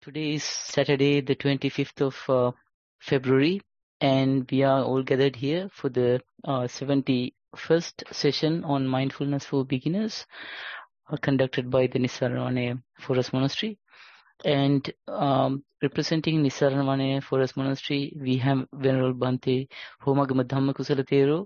Today is Saturday, the 25th of February, and we are all gathered here for the 71st session on Mindfulness for Beginners, conducted by the Nisarnavane Forest Monastery. And representing Nisarnavane Forest Monastery, we have Venerable Bhante Homagama Dhammakusala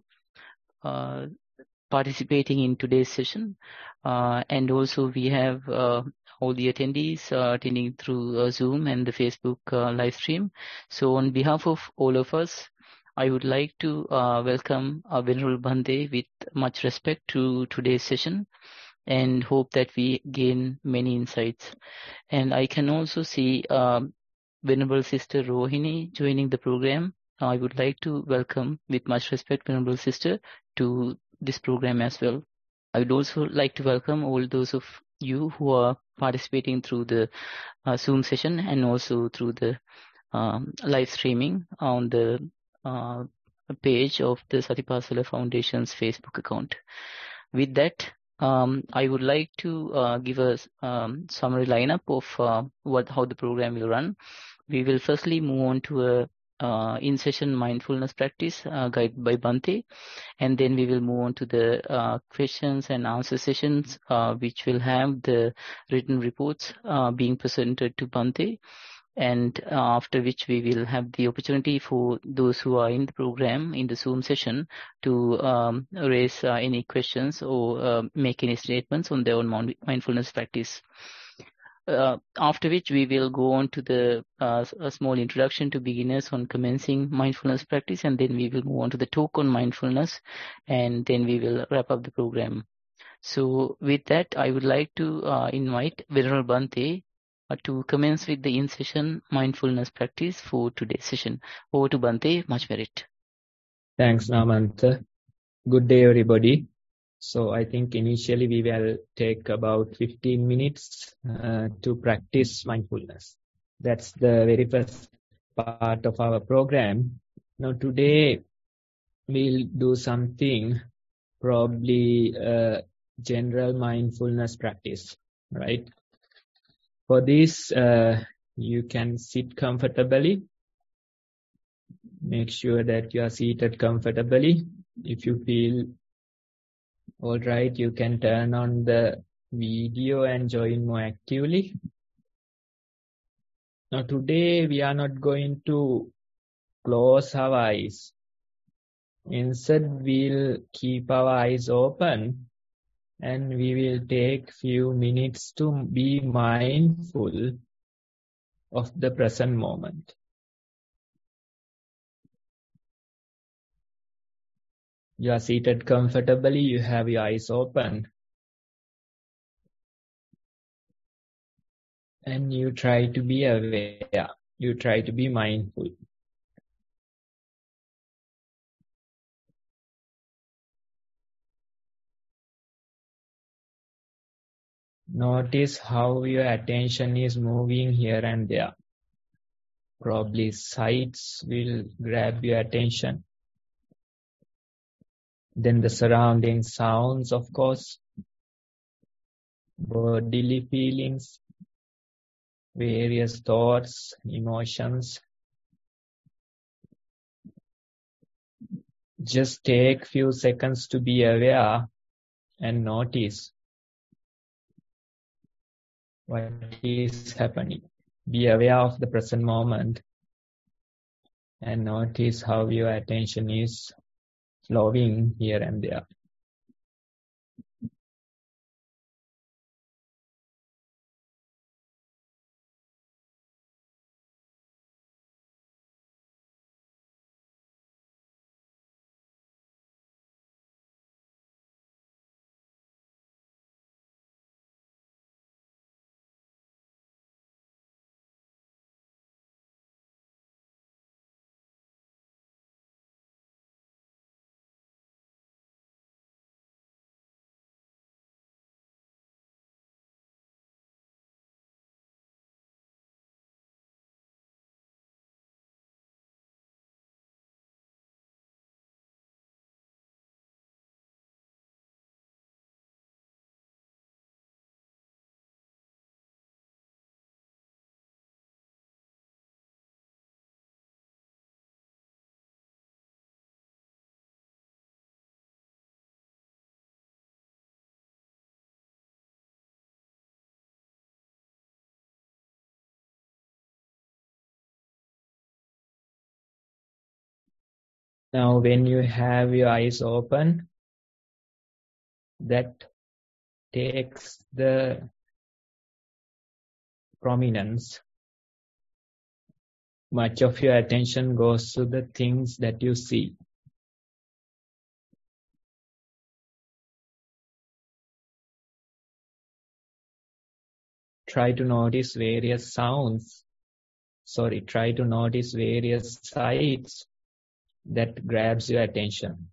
participating in today's session. And also we have all the attendees attending through Zoom and the Facebook live stream. So on behalf of all of us, I would like to welcome Venerable Bhante with much respect to today's session and hope that we gain many insights. And I can also see Venerable Sister Rohini joining the program. I would like to welcome with much respect Venerable Sister to this program as well. I would also like to welcome all those of you who are participating through the Zoom session and also through the live streaming on the page of the Satipasala Foundation's Facebook account. With that, I would like to give a summary lineup of how the program will run. We will firstly move on to a in-session mindfulness practice guided by Bhante, and then we will move on to the questions and answer sessions, which will have the written reports being presented to Bhante. And after which we will have the opportunity for those who are in the program in the Zoom session to raise any questions or make any statements on their own mindfulness practice. After which we will go on to the a small introduction to beginners on commencing mindfulness practice, and then we will move on to the talk on mindfulness, and then we will wrap up the program. So with that, I would like to invite Venerable Bhante to commence with the in-session mindfulness practice for today's session. Over to Bhante, much merit. Thanks, Namanta. Good day, everybody. So I think initially we will take about 15 minutes to practice mindfulness. That's the very first part of our program. Now today we'll do something, probably general mindfulness practice, right? For this, you can sit comfortably. Make sure that you are seated comfortably. If you feel all right, you can turn on the video and join more actively. Now today we are not going to close our eyes. Instead, we'll keep our eyes open and we will take few minutes to be mindful of the present moment. You are seated comfortably, you have your eyes open. And you try to be aware, you try to be mindful. Notice how your attention is moving here and there. Probably sights will grab your attention. Then the surrounding sounds, of course. Bodily feelings, various thoughts, emotions. Just take few seconds to be aware and notice what is happening. Be aware of the present moment and notice how your attention is flowing here and there. Now when you have your eyes open, that takes the prominence. Much of your attention goes to the things that you see. Try to notice various sounds. Try to notice various sights that grabs your attention.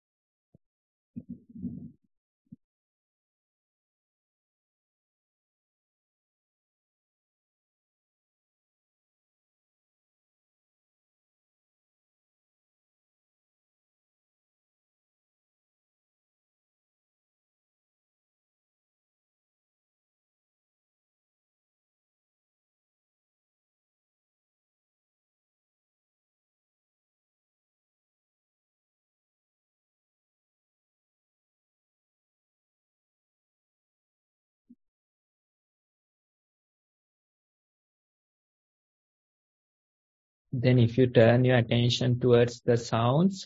Then if you turn your attention towards the sounds,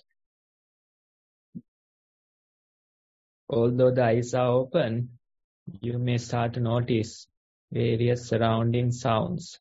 although the eyes are open, you may start to notice various surrounding sounds.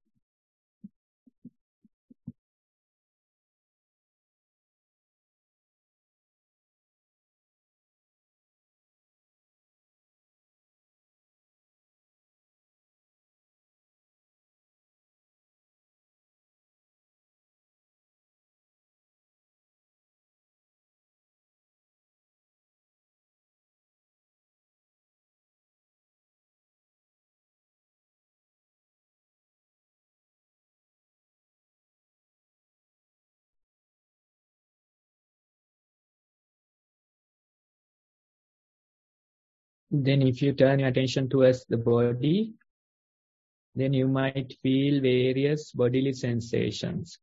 Then if you turn your attention towards the body, then you might feel various bodily sensations.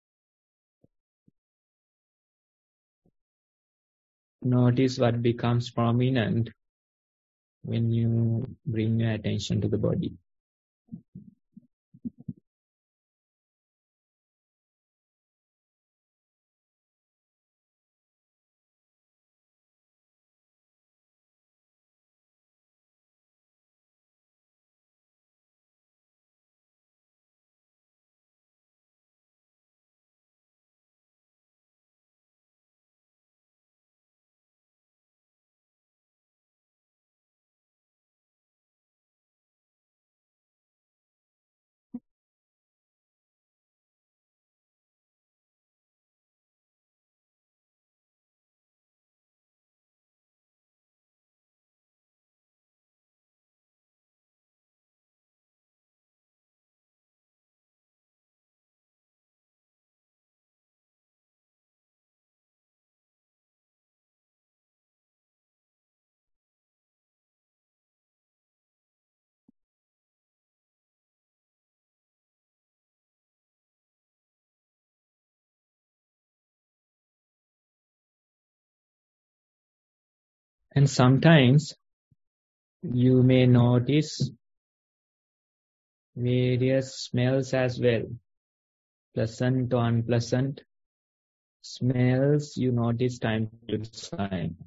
Notice what becomes prominent when you bring your attention to the body. And sometimes you may notice various smells as well, pleasant or unpleasant smells you notice time to time.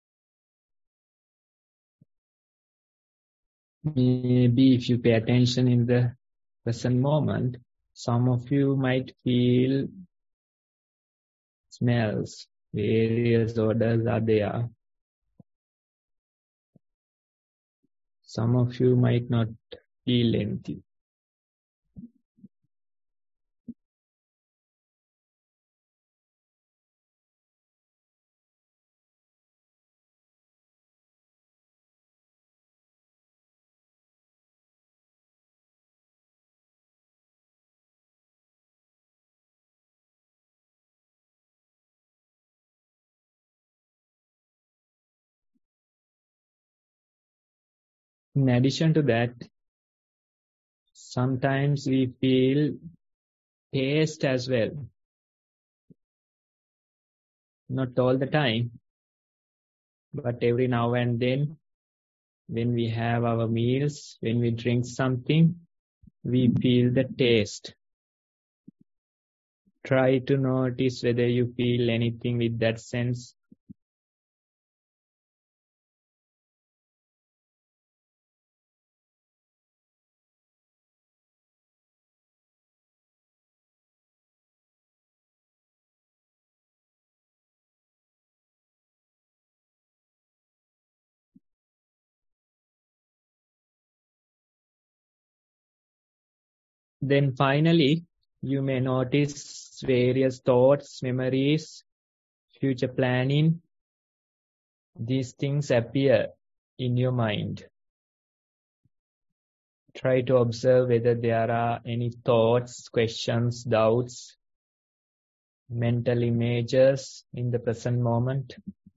Maybe if you pay attention in the present moment, some of you might feel smells, various odors are there. Some of you might not feel anything. In addition to that, sometimes we feel taste as well. Not all the time, but every now and then, when we have our meals, when we drink something, we feel the taste. Try to notice whether you feel anything with that sense. Then finally, you may notice various thoughts, memories, future planning. These things appear in your mind. Try to observe whether there are any thoughts, questions, doubts, mental images in the present moment.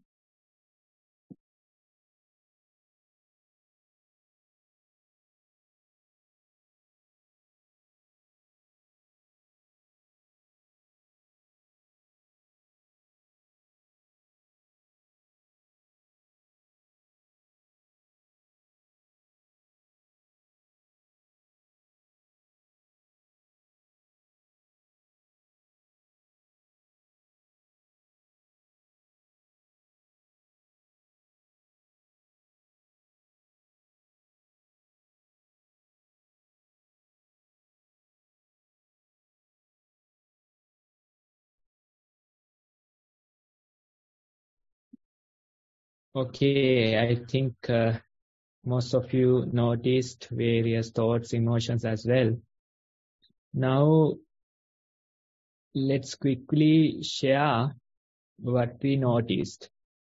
Okay, I think most of you noticed various thoughts, emotions as well. Now, let's quickly share what we noticed.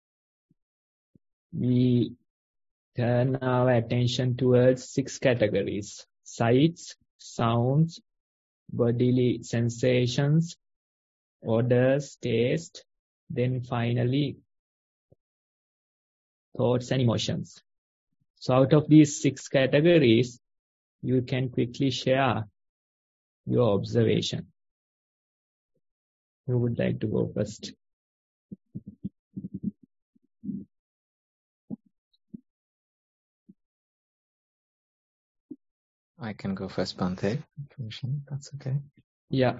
We turn our attention towards 6 categories: sights, sounds, bodily sensations, odors, taste, then finally thoughts and emotions. So out of these 6 categories, you can quickly share your observation. Who would like to go first? I can go first, Bhante. That's okay. Yeah.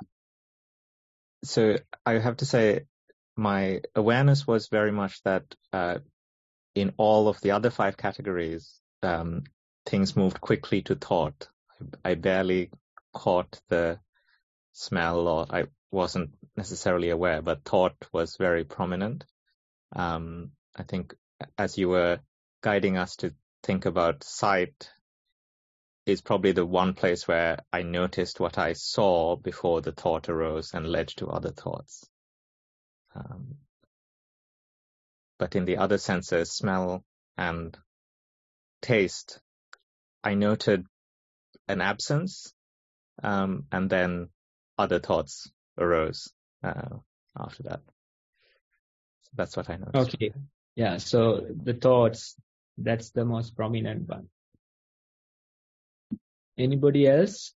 So I have to say, my awareness was very much that in all of the other 5 categories, things moved quickly to thought. I barely caught the smell, or I wasn't necessarily aware, but thought was very prominent. I think as you were guiding us to think about sight, is probably the one place where I noticed what I saw before the thought arose and led to other thoughts. But in the other senses, smell and taste, I noted an absence, and then other thoughts arose after that. So that's what I noticed. Okay. Yeah, so the thoughts, that's the most prominent one. Anybody else?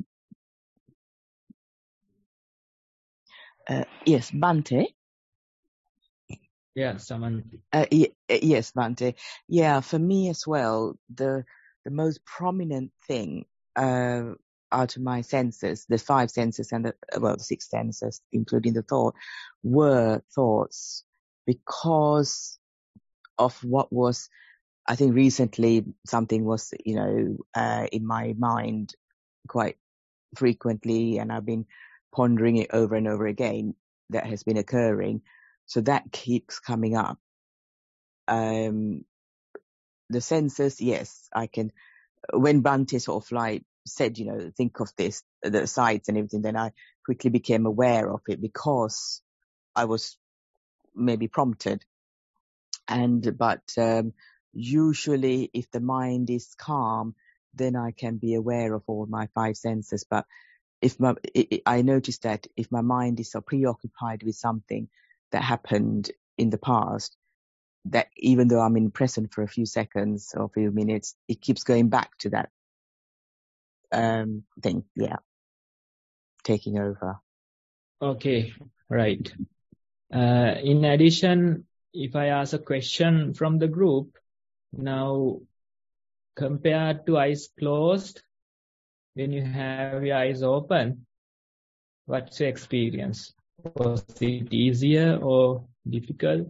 Yes, Bhante. Yeah, someone. Yes, Bhante. Yeah, for me as well, the most prominent thing out of my senses, the 5 senses and the 6 senses, including the thought, were thoughts because of what was, I think recently something was, in my mind quite frequently, and I've been pondering it over and over again, that has been occurring. So that keeps coming up. The senses, yes, I can, when Bhante sort of like said, think of this, the sights and everything, then I quickly became aware of it because I was maybe prompted. But usually if the mind is calm, then I can be aware of all my 5 senses. But I noticed that if my mind is so preoccupied with something that happened in the past, that even though I'm in present for a few seconds or a few minutes, it keeps going back to that thing. Yeah. Taking over. Okay, right. In addition, if I ask a question from the group, now compared to eyes closed, when you have your eyes open, What's your experience? Was it easier or difficult?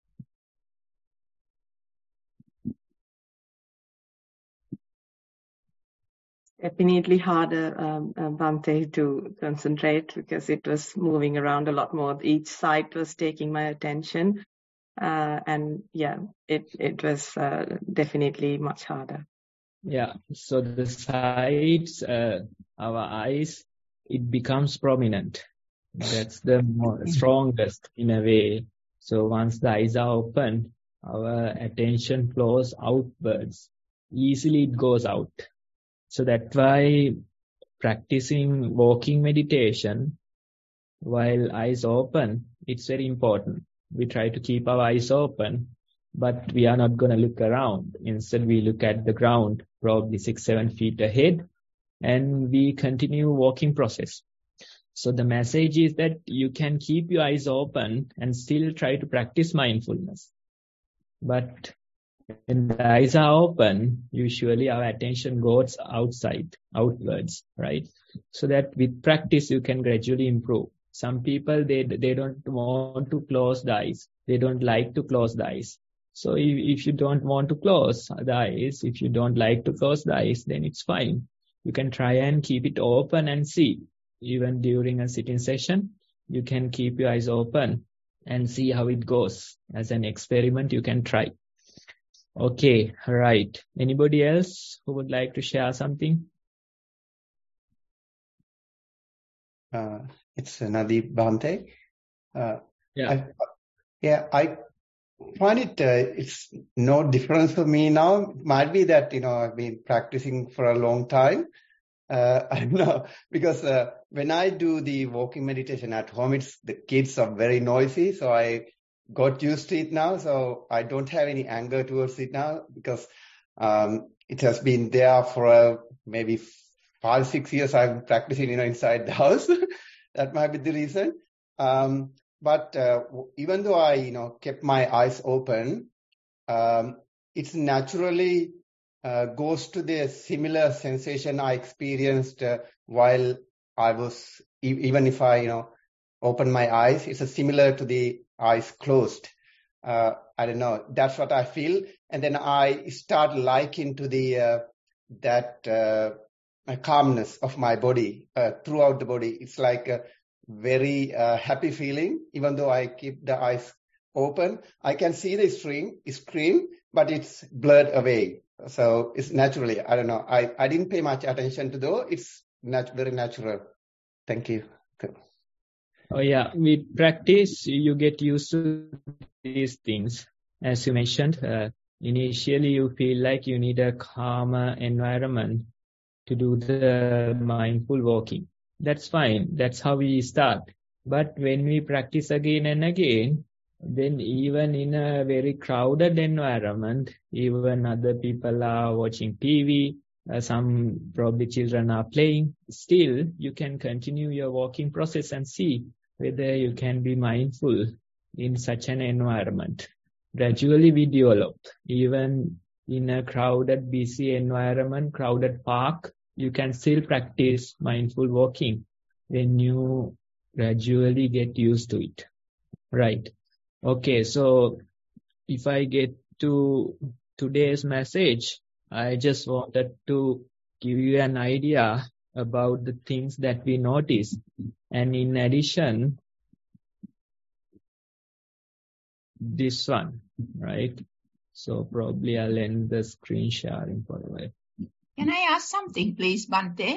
Definitely harder, Bhante, to concentrate because it was moving around a lot more. Each side was taking my attention. And yeah, it was definitely much harder. Yeah, so the sides, our eyes, it becomes prominent. That's the strongest in a way. So once the eyes are open, our attention flows outwards. Easily it goes out. So that's why practicing walking meditation while eyes open, it's very important. We try to keep our eyes open, but we are not going to look around. Instead, we look at the ground, probably 6-7 feet ahead, and we continue walking process. So the message is that you can keep your eyes open and still try to practice mindfulness. But when the eyes are open, usually our attention goes outwards, right? So that with practice, you can gradually improve. Some people, they don't want to close the eyes. They don't like to close the eyes. So if you don't want to close the eyes, if you don't like to close the eyes, then it's fine. You can try and keep it open and see. Even during a sitting session, you can keep your eyes open and see how it goes. As an experiment, you can try. Okay, right. Anybody else who would like to share something? It's Nadeep Bhante. Yeah. I find it's no difference for me now. It might be that, I've been practicing for a long time. I don't know, because when I do the walking meditation at home, the kids are very noisy, so I got used to it now. So I don't have any anger towards it now because it has been there for maybe 5-6 years. I've been practicing, inside the house. That might be the reason. But even though I, kept my eyes open, it's naturally goes to the similar sensation I experienced while I was, even if I, open my eyes, it's similar to the eyes closed. I don't know. That's what I feel. And then I start liking to that calmness of my body throughout the body. It's like a very happy feeling, even though I keep the eyes open. I can see the screen, but it's blurred away. So it's naturally, I don't know. I didn't pay much attention to though. It's very natural. Thank you. Oh yeah, with practice, you get used to these things. As you mentioned, initially you feel like you need a calmer environment to do the mindful walking. That's fine. That's how we start. But when we practice again and again, then even in a very crowded environment, even other people are watching TV, some probably children are playing, still you can continue your walking process and see whether you can be mindful in such an environment. Gradually we develop. Even in a crowded, busy environment, crowded park, you can still practice mindful walking when you gradually get used to it. Right. Okay, so if I get to today's message, I just wanted to give you an idea about the things that we notice. And in addition, this one, right? So probably I'll end the screen sharing for a while. Can I ask something, please, Bhante?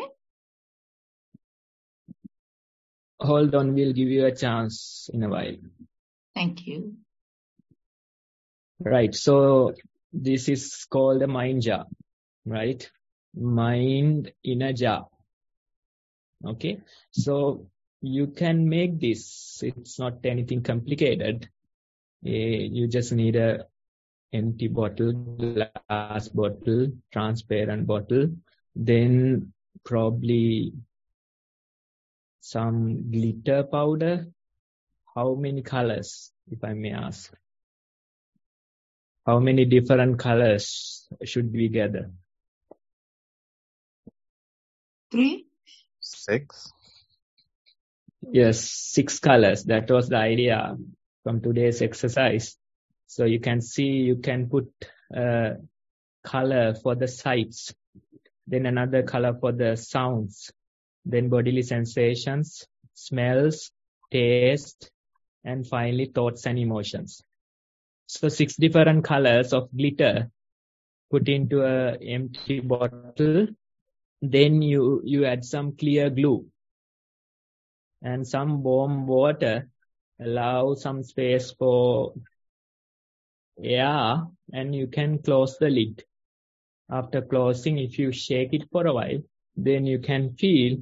Hold on, we'll give you a chance in a while. Thank you. Right, so this is called a mind jar, right? Mind in a jar. Okay, so you can make this. It's not anything complicated. You just need a empty bottle, glass bottle, transparent bottle, then probably some glitter powder. How many colors, if I may ask? How many different colors should we gather? 3? 6. Yes, 6 colors. That was the idea from today's exercise. So you can see, you can put a color for the sights, then another color for the sounds, then bodily sensations, smells, taste, and finally thoughts and emotions. So 6 different colors of glitter put into an empty bottle. Then you add some clear glue and some warm water, allow some space for air, and you can close the lid. After closing, if you shake it for a while, then you can feel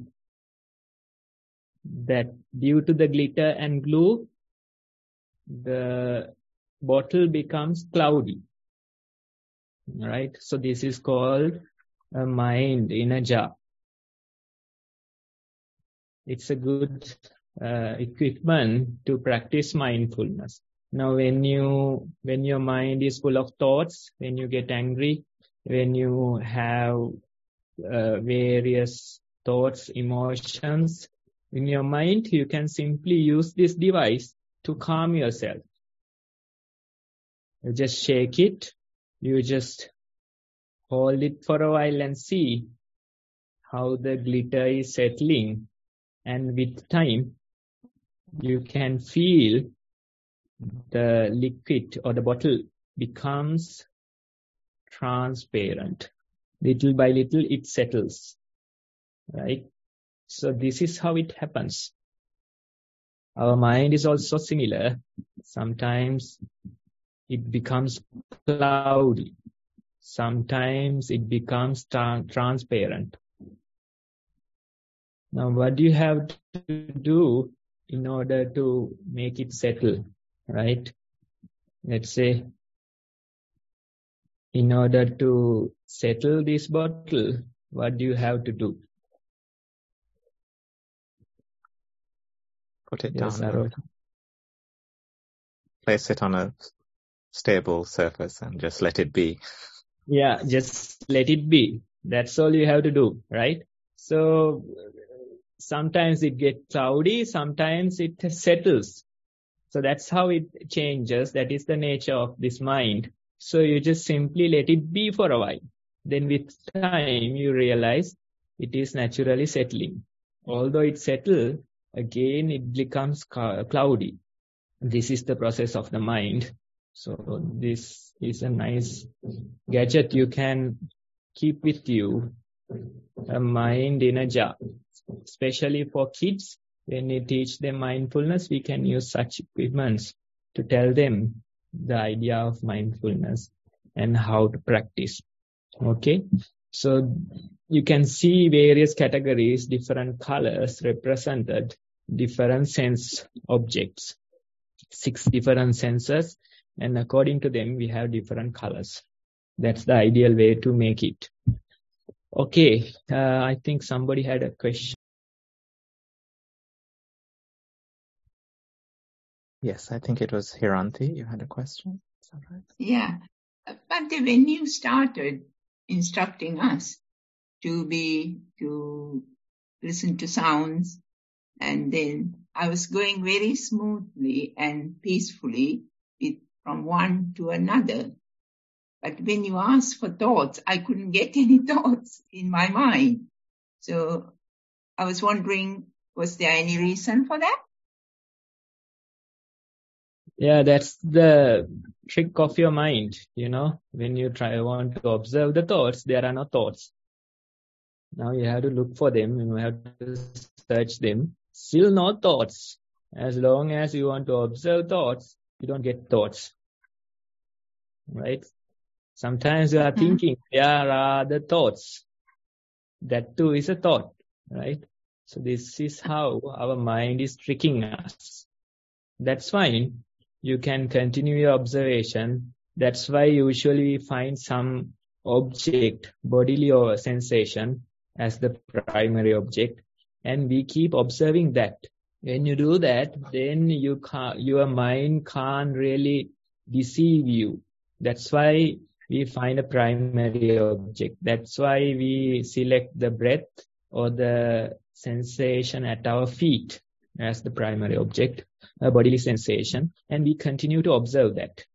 that due to the glitter and glue, the bottle becomes cloudy. Right? So this is called a mind in a jar. It's a good equipment to practice mindfulness. Now, when your mind is full of thoughts, when you get angry, when you have various thoughts, emotions in your mind, you can simply use this device to calm yourself. You just shake it. You just hold it for a while and see how the glitter is settling. And with time, you can feel the liquid or the bottle becomes transparent. Little by little, it settles. Right? So this is how it happens. Our mind is also similar. Sometimes it becomes cloudy. Sometimes it becomes transparent. Now, what do you have to do in order to make it settle, right? Let's say, in order to settle this bottle, what do you have to do? Put it Yes, down. Place it on a stable surface and just let it be. Yeah, just let it be. That's all you have to do, right? So sometimes it gets cloudy, sometimes it settles. So that's how it changes. That is the nature of this mind. So you just simply let it be for a while. Then with time, you realize it is naturally settling. Although it settles, again it becomes cloudy. This is the process of the mind. So this is a nice gadget you can keep with you, a mind in a jar. Especially for kids, when we teach them mindfulness, we can use such equipments to tell them the idea of mindfulness and how to practice. Okay, so you can see various categories, different colors represented, different sense objects, 6 different senses, and according to them, we have different colors. That's the ideal way to make it. Okay, I think somebody had a question. Yes, I think it was Hiranti. You had a question. Is that right? Yeah. But when you started instructing us to listen to sounds, and then I was going very smoothly and peacefully from one to another. But when you asked for thoughts, I couldn't get any thoughts in my mind. So I was wondering, was there any reason for that? Yeah, that's the trick of your mind. When you want to observe the thoughts, there are no thoughts. Now you have to look for them. You have to search them. Still no thoughts. As long as you want to observe thoughts, you don't get thoughts. Right? Sometimes you are thinking, there are the thoughts. That too is a thought. Right? So this is how our mind is tricking us. That's fine. You can continue your observation. That's why usually we find some object, bodily or sensation, as the primary object, and we keep observing that. When you do that, then your mind can't really deceive you. That's why we find a primary object. That's why we select the breath or the sensation at our feet. as the primary object, a bodily sensation, and we continue to observe that.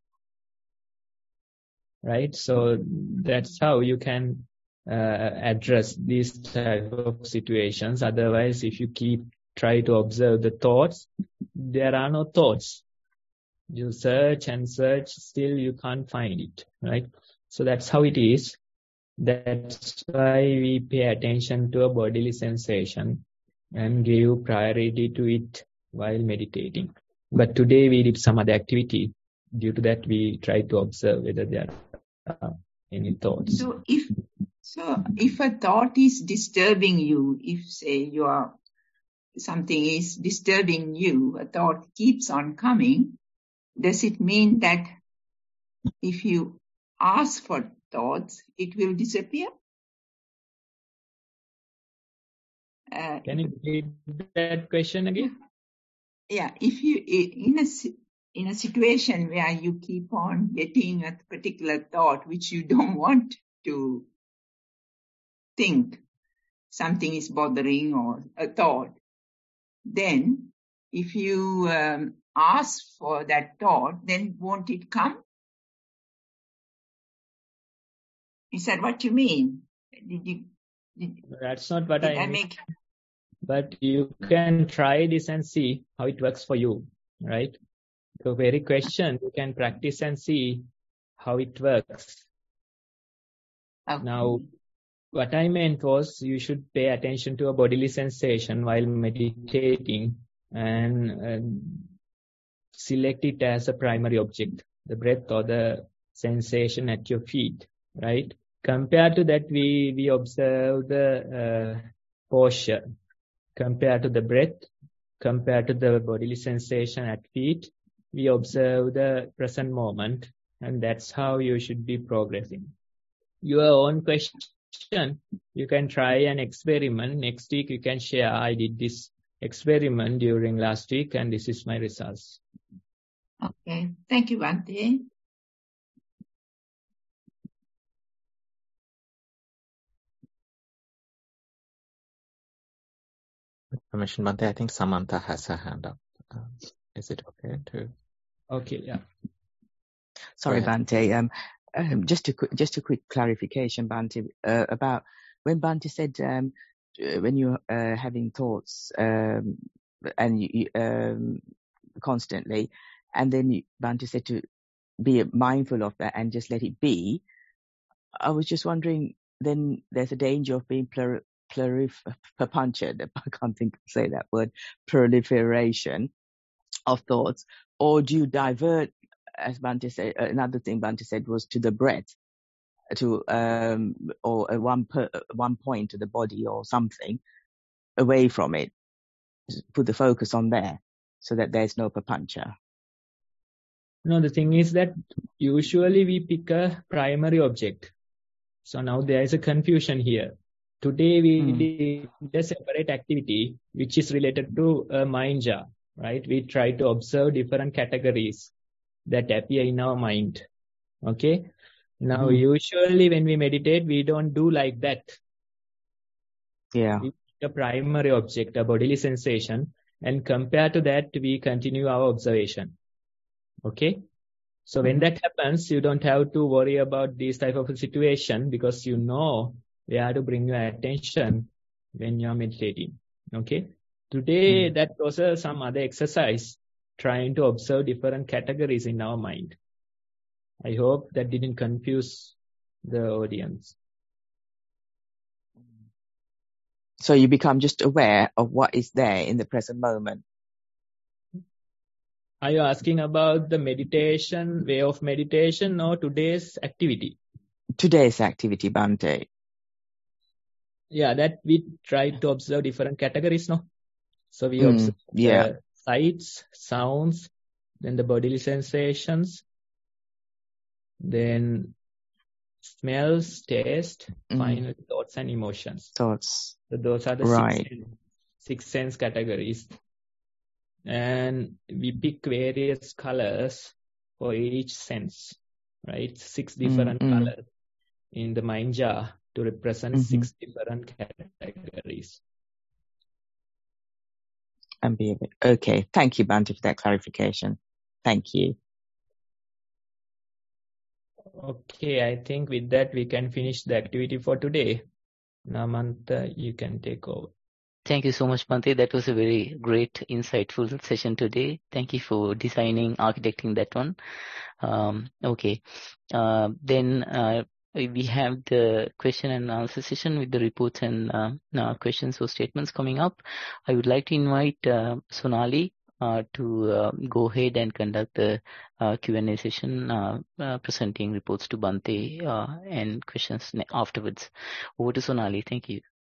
Right? So that's how you can address these type of situations. Otherwise, if you try to observe the thoughts, there are no thoughts. You search and search, still you can't find it, right? So that's how it is. That's why we pay attention to a bodily sensation and give priority to it while meditating. But today we did some other activity. Due to that, we try to observe whether there are any thoughts. So if a thought is disturbing you, if say something is disturbing you, a thought keeps on coming, does it mean that if you ask for thoughts, it will disappear? Can you repeat that question again? Yeah, if you in a situation where you keep on getting a particular thought which you don't want to think, something is bothering or a thought, then if you ask for that thought, then won't it come? Is that what you mean? That's not what I mean. But you can try this and see how it works for you, right? The very question, you can practice and see how it works. Okay. Now, what I meant was you should pay attention to a bodily sensation while meditating and select it as a primary object, the breath or the sensation at your feet, right? Compared to that, we observe the posture. Compared to the breath, compared to the bodily sensation at feet, we observe the present moment, and that's how you should be progressing. Your own question, you can try an experiment. Next week, you can share, I did this experiment during last week, and this is my results. Okay. Thank you, Bhante. Permission, Bhante, I think Samantha has her hand up. Is it okay to? Okay, yeah. Sorry, Bhante. Just a quick clarification, Bhante, about when Bhante said when you're having thoughts and you constantly, and then Bhante said to be mindful of that and just let it be. I was just wondering, then there's a danger of being punctured. I can't say that word, proliferation of thoughts, or do you divert, as Bhante said? Another thing Bhante said was to the breath, to or at one point to the body or something away from it. Put the focus on there so that there's no papancha. No, the thing is that usually we pick a primary object. So now there is a confusion here. Today we did a separate activity which is related to a mind jar, right? We try to observe different categories that appear in our mind. Okay? Now usually when we meditate, we don't do like that. Yeah. We pick a primary object, a bodily sensation, and compared to that, we continue our observation. Okay? So when that happens, you don't have to worry about this type of a situation because you know where to bring your attention when you're meditating. Okay? Today, that was some other exercise trying to observe different categories in our mind. I hope that didn't confuse the audience. So you become just aware of what is there in the present moment. Are you asking about the meditation, way of meditation, or today's activity? Today's activity, Bhante. Yeah, that we try to observe different categories, no? So we observe the sights, sounds, then the bodily sensations, then smells, taste, finally thoughts and emotions. Thoughts. So those are the six sense categories. And we pick various colors for each sense, right? 6 different colors in the mind jar to represent 6 different categories. And be a bit. Okay. Thank you, Bhante, for that clarification. Thank you. Okay, I think with that we can finish the activity for today. Namanta, you can take over. Thank you so much, Bhante. That was a very great, insightful session today. Thank you for designing, architecting that one. Okay. Then we have the question and answer session with the reports and questions or statements coming up. I would like to invite Sonali to go ahead and conduct the Q&A session, presenting reports to Bhante and questions afterwards. Over to Sonali. Thank you.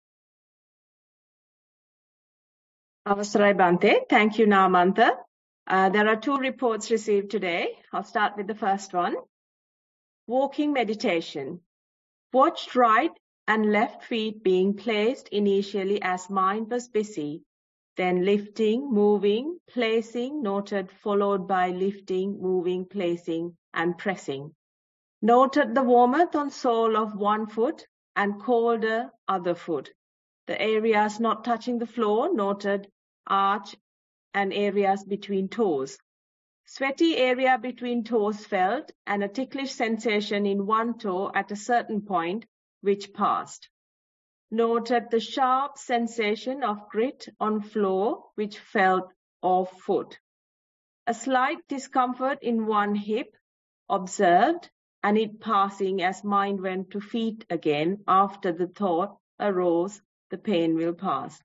Avasarai Bhante. Thank you, Namanta. There are 2 reports received today. I'll start with the first one. Walking meditation. Watched right and left feet being placed initially as mind was busy. Then lifting, moving, placing, noted, followed by lifting, moving, placing, and pressing. Noted the warmth on sole of one foot and colder other foot. The areas not touching the floor, noted arch and areas between toes. Sweaty area between toes felt and a ticklish sensation in one toe at a certain point which passed. Noted the sharp sensation of grit on floor which felt off foot. A slight discomfort in one hip observed and it passing as mind went to feet again after the thought arose, the pain will pass.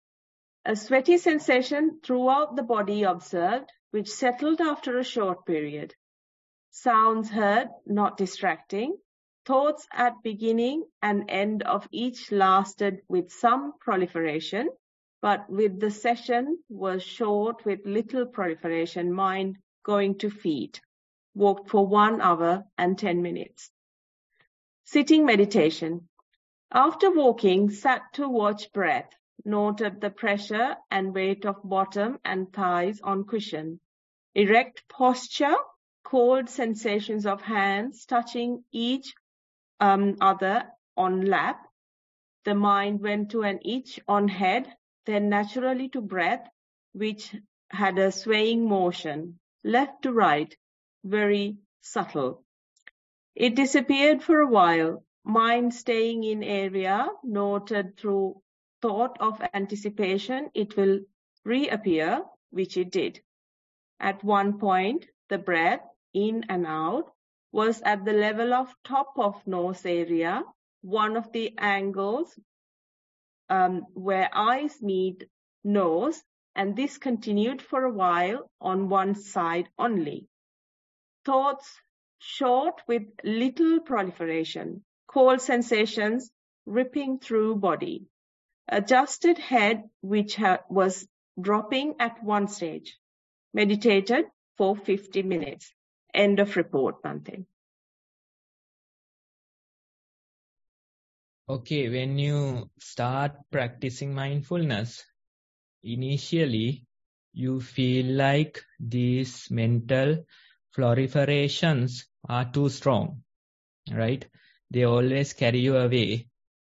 A sweaty sensation throughout the body observed, which settled after a short period. Sounds heard, not distracting. Thoughts at beginning and end of each lasted with some proliferation, but with the session was short with little proliferation, mind going to feet. Walked for 1 hour and 10 minutes. Sitting meditation. After walking, sat to watch breath. Noted the pressure and weight of bottom and thighs on cushion. Erect posture, cold sensations of hands touching each other on lap. The mind went to an itch on head, then naturally to breath, which had a swaying motion, left to right, very subtle. It disappeared for a while, mind staying in area, noted through thought of anticipation, it will reappear, which it did. At one point, the breath, in and out, was at the level of top of nose area, one of the angles where eyes meet nose, and this continued for a while on one side only. Thoughts short with little proliferation, cold sensations ripping through body. Adjusted head which was dropping at one stage. Meditated for 50 minutes. End of report, Bhante. Okay, when you start practicing mindfulness, initially you feel like these mental proliferations are too strong, right? They always carry you away.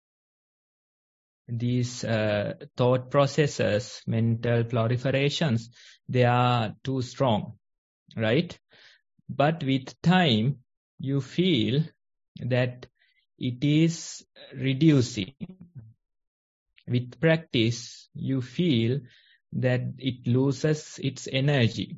These thought processes, mental proliferations, they are too strong, right? But with time, you feel that it is reducing. With practice, you feel that it loses its energy.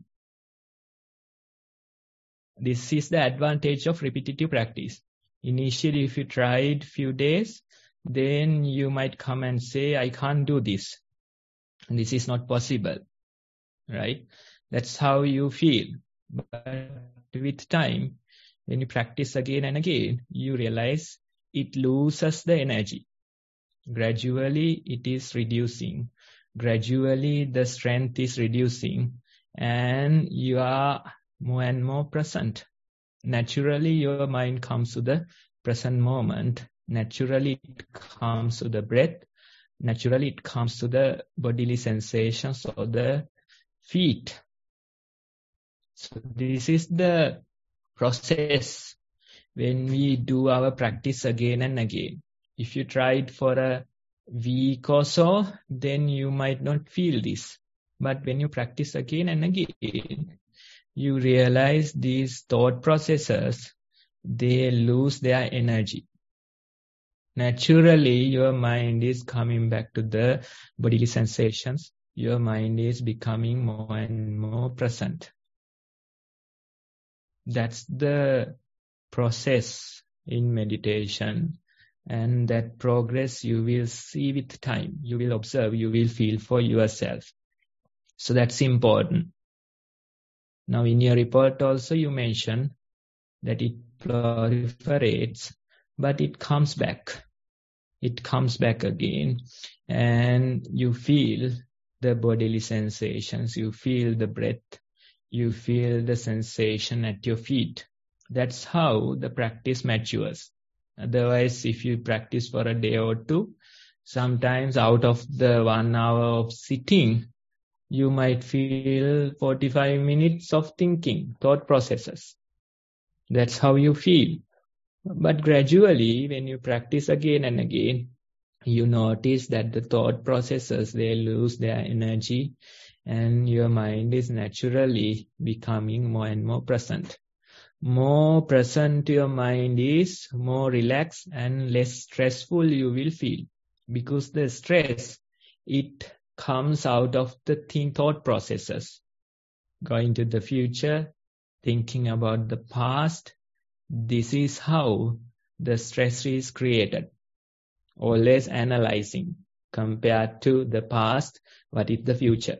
This is the advantage of repetitive practice. Initially, if you tried few days, then you might come and say, I can't do this. This is not possible, right? That's how you feel. But with time, when you practice again and again, you realize it loses the energy. Gradually, it is reducing. Gradually, the strength is reducing, and you are more and more present. Naturally, your mind comes to the present moment. Naturally, it comes to the breath. Naturally, it comes to the bodily sensations of the feet. So this is the process when we do our practice again and again. If you try it for a week or so, then you might not feel this. But when you practice again and again, you realize these thought processes, they lose their energy. Naturally, your mind is coming back to the bodily sensations. Your mind is becoming more and more present. That's the process in meditation. And that progress you will see with time. You will observe, you will feel for yourself. So that's important. Now in your report also you mentioned that it proliferates, but it comes back. It comes back again and you feel the bodily sensations, you feel the breath, you feel the sensation at your feet. That's how the practice matures. Otherwise, if you practice for a day or two, sometimes out of the 1 hour of sitting, you might feel 45 minutes of thinking, thought processes. That's how you feel. But gradually, when you practice again and again, you notice that the thought processes, they lose their energy and your mind is naturally becoming more and more present. More present your mind is, more relaxed and less stressful you will feel. Because the stress, it comes out of the thought processes. Going to the future, thinking about the past, this is how the stress is created. Always analyzing compared to the past, what is the future?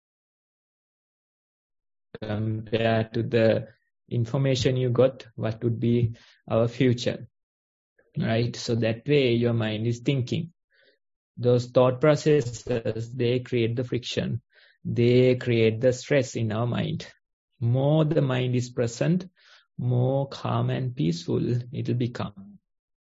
Compared to the information you got, what would be our future? Right? So that way your mind is thinking. Those thought processes, they create the friction. They create the stress in our mind. More the mind is present, more calm and peaceful it will become.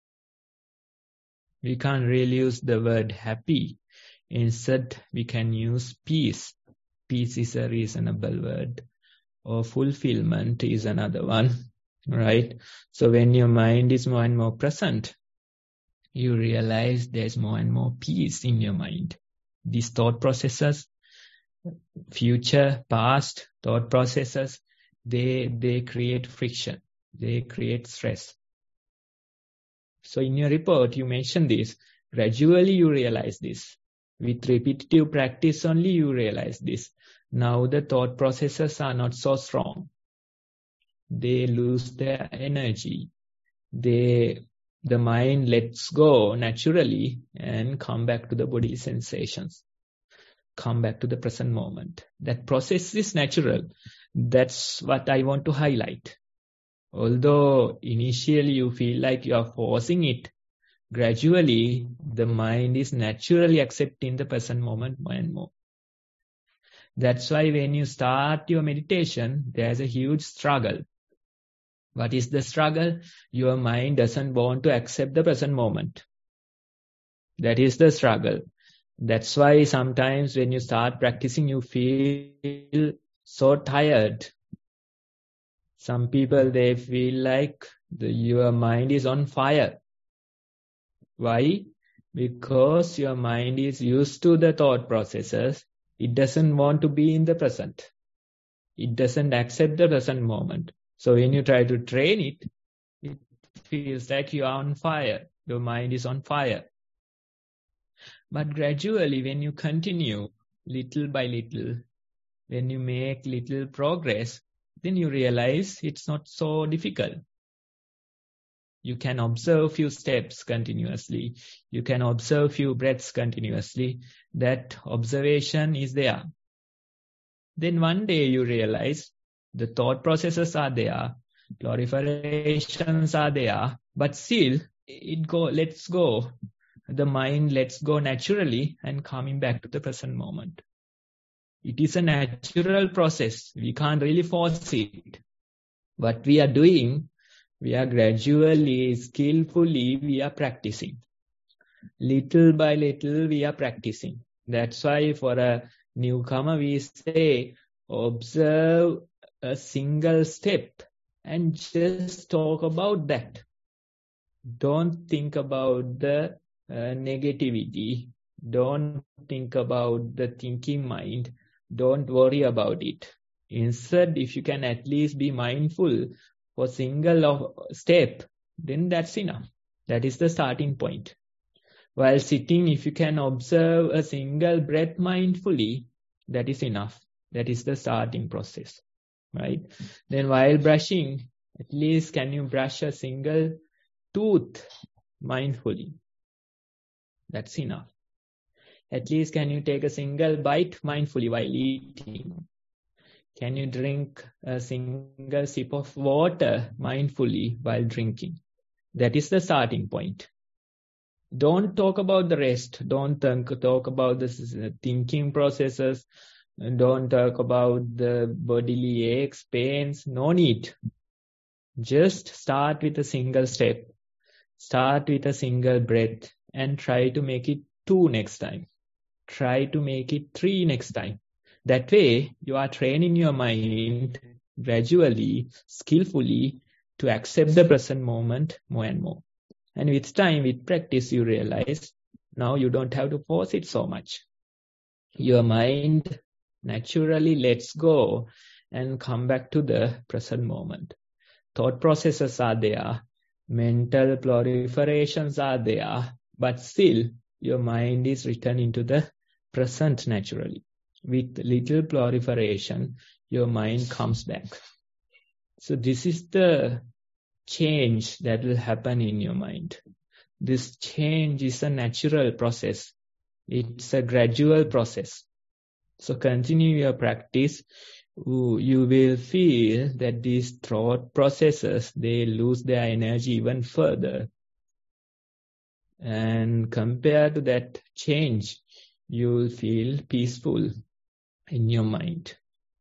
We can't really use the word happy. Instead, we can use peace. Peace is a reasonable word. Or fulfillment is another one, right? So when your mind is more and more present, you realize there's more and more peace in your mind. These thought processes, future, past thought processes, they create friction. They create stress. So in your report, you mentioned this. Gradually you realize this. With repetitive practice only you realize this. Now the thought processes are not so strong. They lose their energy. The mind lets go naturally and come back to the bodily sensations. Come back to the present moment. That process is natural. That's what I want to highlight. Although initially you feel like you are forcing it, gradually the mind is naturally accepting the present moment more and more. That's why when you start your meditation, there's a huge struggle. What is the struggle? Your mind doesn't want to accept the present moment. That is the struggle. That's why sometimes when you start practicing, you feel so tired. Some people, they feel like your mind is on fire. Why? Because your mind is used to the thought processes. It doesn't want to be in the present. It doesn't accept the present moment. So when you try to train it, it feels like you are on fire. Your mind is on fire. But gradually, when you continue little by little, when you make little progress, then you realize it's not so difficult. You can observe few steps continuously. You can observe few breaths continuously. That observation is there. Then one day you realize the thought processes are there, proliferations are there, but still lets go. The mind lets go naturally and coming back to the present moment. It is a natural process. We can't really force it. What we are doing, we are gradually, skillfully, we are practicing. Little by little, we are practicing. That's why for a newcomer, we say, observe a single step and just talk about that. Don't think about the negativity. Don't think about the thinking mind. Don't worry about it. Instead, if you can at least be mindful for single step, then that's enough. That is the starting point. While sitting, if you can observe a single breath mindfully, that is enough. That is the starting process, right? Then while brushing, at least can you brush a single tooth mindfully? That's enough. At least can you take a single bite mindfully while eating? Can you drink a single sip of water mindfully while drinking? That is the starting point. Don't talk about the rest. Don't talk about the thinking processes. Don't talk about the bodily aches, pains. No need. Just start with a single step. Start with a single breath and try to make it 2 next time. Try to make it 3 next time. That way, you are training your mind gradually, skillfully to accept the present moment more and more. And with time, with practice, you realize now you don't have to force it so much. Your mind naturally lets go and come back to the present moment. Thought processes are there, mental proliferations are there, but still your mind is returning to the present naturally. With little proliferation, your mind comes back. So this is the change that will happen in your mind. This change is a natural process. It's a gradual process. So continue your practice. You will feel that these thought processes, they lose their energy even further. And compared to that change, you will feel peaceful in your mind.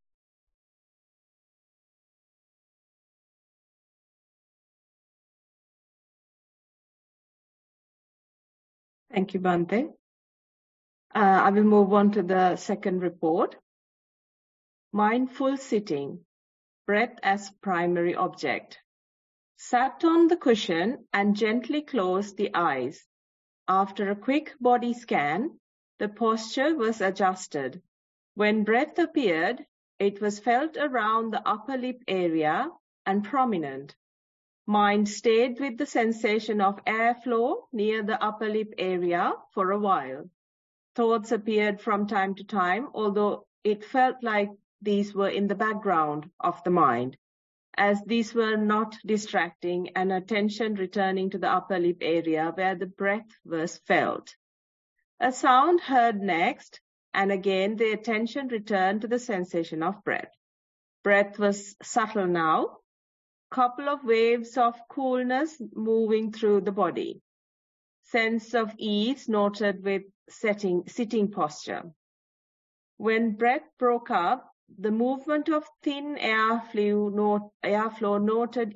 Thank you, Bhante. I will move on to the second report. Mindful sitting, breath as primary object. Sat on the cushion and gently closed the eyes. After a quick body scan, the posture was adjusted. When breath appeared, it was felt around the upper lip area and prominent. Mind stayed with the sensation of airflow near the upper lip area for a while. Thoughts appeared from time to time, although it felt like these were in the background of the mind, as these were not distracting and attention returning to the upper lip area where the breath was felt. A sound heard next, and again the attention returned to the sensation of breath. Breath was subtle now. Couple of waves of coolness moving through the body. Sense of ease noted with sitting posture. When breath broke up, the movement of thin airflow noted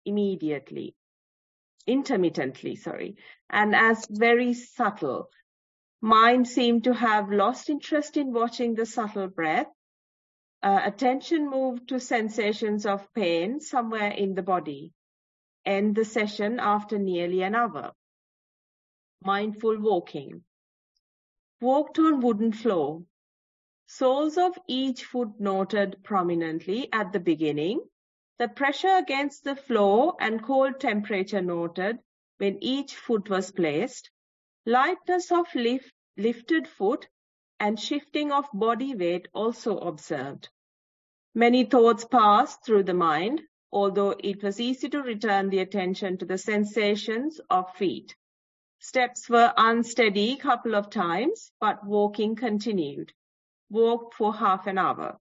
intermittently, and as very subtle. Mind seemed to have lost interest in watching the subtle breath. Attention moved to sensations of pain somewhere in the body. End the session after nearly an hour. Mindful walking. Walked on wooden floor. Soles of each foot noted prominently at the beginning. The pressure against the floor and cold temperature noted when each foot was placed. Lightness of lifted foot and shifting of body weight also observed. Many thoughts passed through the mind, although it was easy to return the attention to the sensations of feet. Steps were unsteady a couple of times, but walking continued. Walked for half an hour.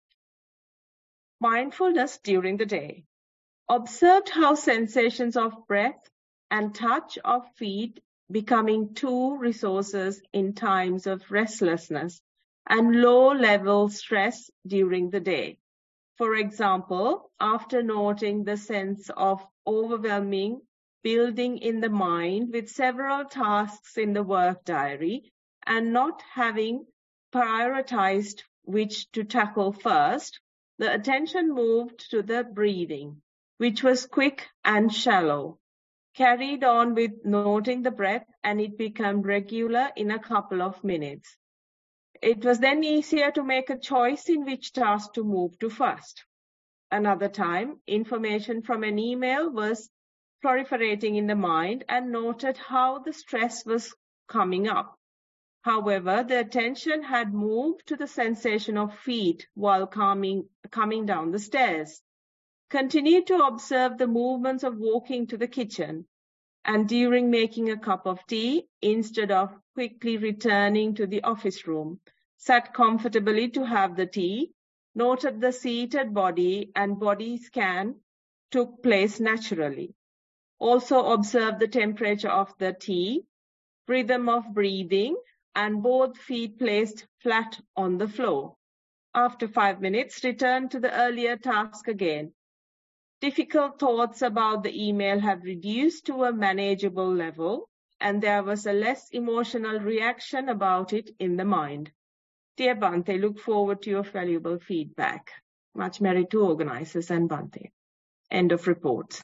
Mindfulness during the day. Observed how sensations of breath and touch of feet becoming two resources in times of restlessness and low-level stress during the day. For example, after noting the sense of overwhelming building in the mind with several tasks in the work diary and not having prioritized which to tackle first, the attention moved to the breathing, which was quick and shallow. Carried on with noting the breath and it became regular in a couple of minutes. It was then easier to make a choice in which task to move to first. Another time, information from an email was proliferating in the mind and noted how the stress was coming up. However, the attention had moved to the sensation of feet while coming down the stairs. Continue to observe the movements of walking to the kitchen and during making a cup of tea instead of quickly returning to the office room. Sat comfortably to have the tea, noted the seated body and body scan took place naturally. Also observed the temperature of the tea, rhythm of breathing, and both feet placed flat on the floor. After 5 minutes, return to the earlier task again. Difficult thoughts about the email have reduced to a manageable level, and there was a less emotional reaction about it in the mind. Dear Bhante, look forward to your valuable feedback. Much merit to organizers and Bhante. End of report.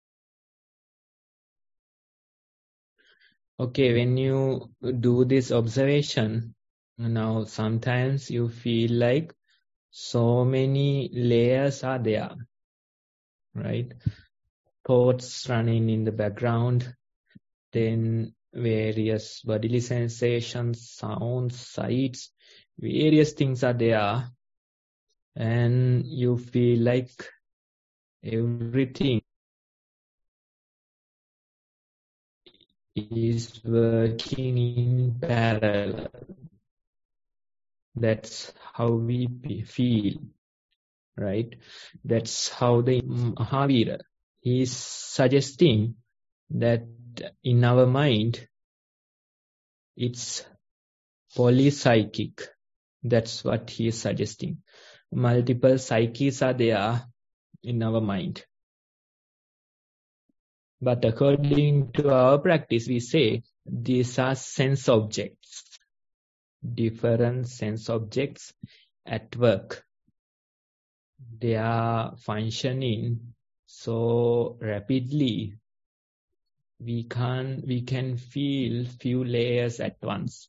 Okay, when you do this observation, now sometimes you feel like so many layers are there, right? Thoughts running in the background, then various bodily sensations, sounds, sights, various things are there, and you feel like everything is working in parallel. That's how we feel, right? That's how the Mahavira is suggesting that in our mind, it's polypsychic. That's what he is suggesting. Multiple psyches are there in our mind. But according to our practice, we say these are sense objects, different sense objects at work. They are functioning so rapidly, we can feel few layers at once.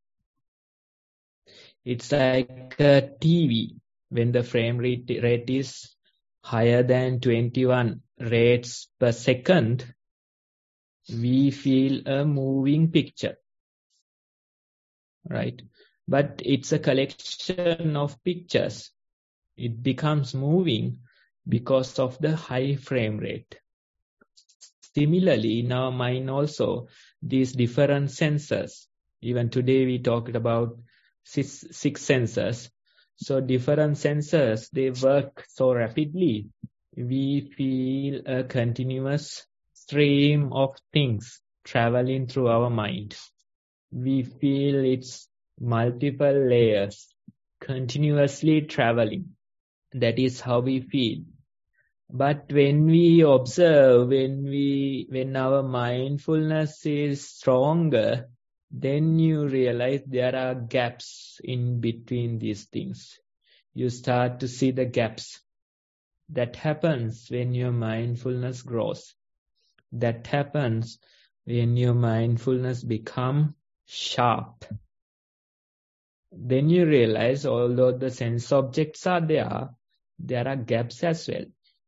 It's like a TV. When the frame rate is higher than 21 rates per second, we feel a moving picture, right? But it's a collection of pictures. It becomes moving because of the high frame rate. Similarly, in our mind also, these different senses, even today we talked about six senses. So different senses, they work so rapidly. We feel a continuous stream of things traveling through our mind. We feel it's multiple layers continuously traveling. That is how we feel. But when we observe, when our mindfulness is stronger, then you realize there are gaps in between these things. You start to see the gaps. That happens when your mindfulness grows. That happens when your mindfulness becomes sharp. Then you realize, although the sense objects are there are gaps as well.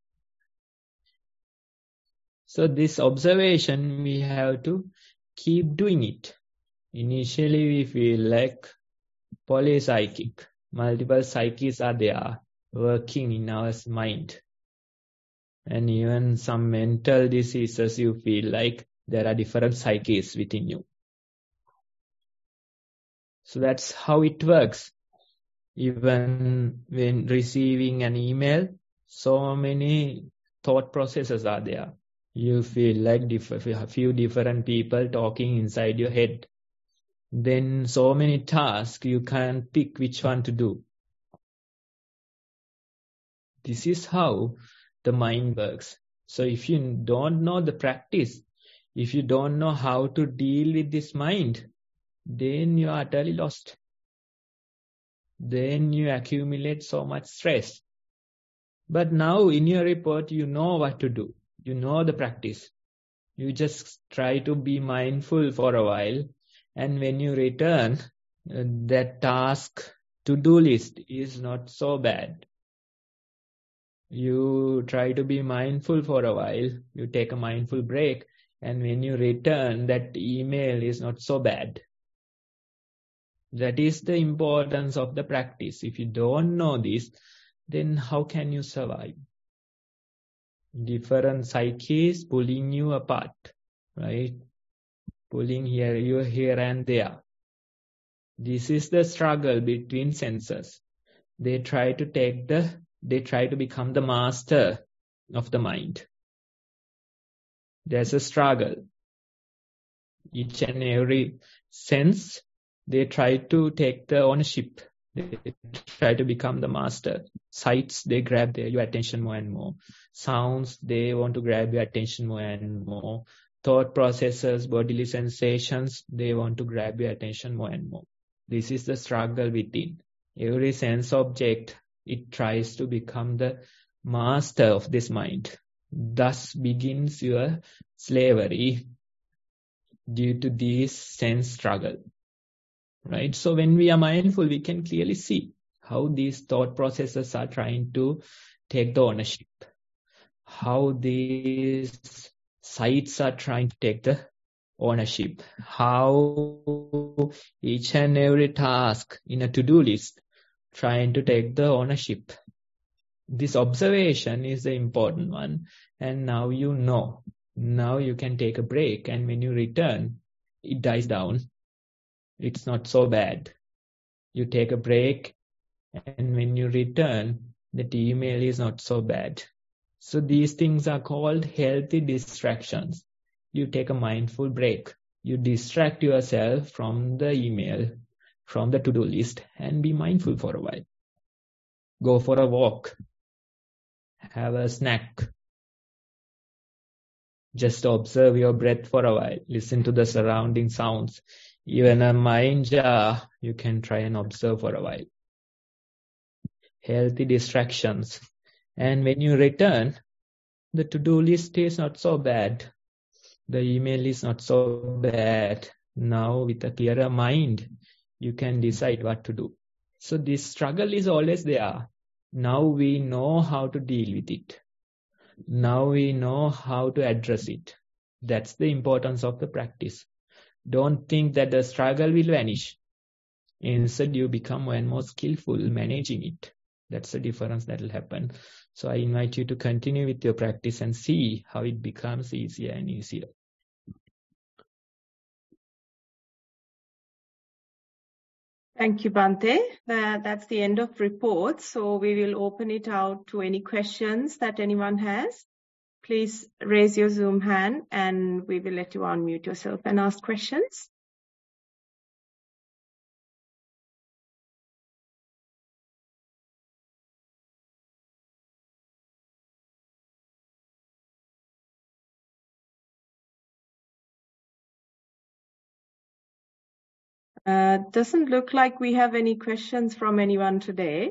So this observation, we have to keep doing it. Initially, we feel like polypsychic. Multiple psyches are there, working in our mind. And even some mental diseases, you feel like there are different psyches within you. So that's how it works. Even when receiving an email, so many thought processes are there. You feel like a few different people talking inside your head. Then so many tasks, you can't pick which one to do. This is how the mind works. So if you don't know the practice, if you don't know how to deal with this mind, then you are utterly lost. Then you accumulate so much stress. But now in your report, you know what to do. You know the practice. You just try to be mindful for a while. And when you return, that task to-do list is not so bad. You try to be mindful for a while, you take a mindful break, and when you return, that email is not so bad. That is the importance of the practice. If you don't know this, then how can you survive? Different psyches pulling you apart, right? Pulling you here and there. This is the struggle between senses. They try to become the master of the mind. There's a struggle. Each and every sense, they try to take the ownership. They try to become the master. Sights, they grab your attention more and more. Sounds, they want to grab your attention more and more. Thought processes, bodily sensations, they want to grab your attention more and more. This is the struggle within. Every sense object, it tries to become the master of this mind. Thus begins your slavery due to this sense struggle. Right? So when we are mindful, we can clearly see how these thought processes are trying to take the ownership. How these sights are trying to take the ownership. How each and every task in a to-do list trying to take the ownership. This observation is the important one. And now you know. Now you can take a break, and when you return, it dies down. It's not so bad. You take a break, and when you return, the email is not so bad. So these things are called healthy distractions. You take a mindful break. You distract yourself from the email, from the to-do list, and be mindful for a while. Go for a walk. Have a snack. Just observe your breath for a while. Listen to the surrounding sounds. Even a mind jar, you can try and observe for a while. Healthy distractions. And when you return, the to-do list is not so bad. The email is not so bad. Now with a clearer mind, you can decide what to do. So this struggle is always there. Now we know how to deal with it. Now we know how to address it. That's the importance of the practice. Don't think that the struggle will vanish. Instead, you become more and more skillful managing it. That's the difference that will happen. So I invite you to continue with your practice and see how it becomes easier and easier. Thank you, Bhante. That's the end of reports. So we will open it out to any questions that anyone has. Please raise your Zoom hand and we will let you unmute yourself and ask questions. Doesn't look like we have any questions from anyone today.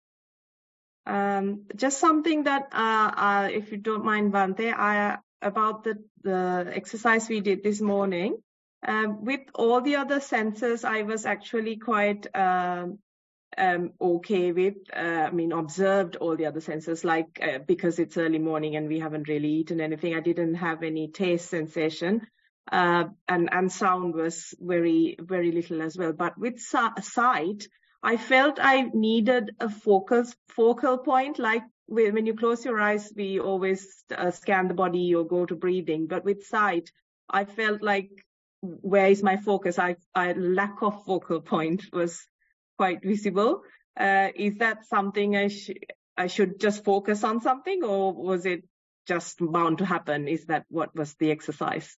Just something that, if you don't mind, Bhante, about the exercise we did this morning. With all the other senses, I was actually quite okay with, observed all the other senses, like because it's early morning and we haven't really eaten anything. I didn't have any taste sensation. And sound was very, very little as well. But with sight, I felt I needed a focal point. Like when you close your eyes, we always scan the body or go to breathing. But with sight, I felt like, where is my focus? I lack of focal point was quite visible. Is that something I should just focus on something, or was it just bound to happen? Is that what was the exercise?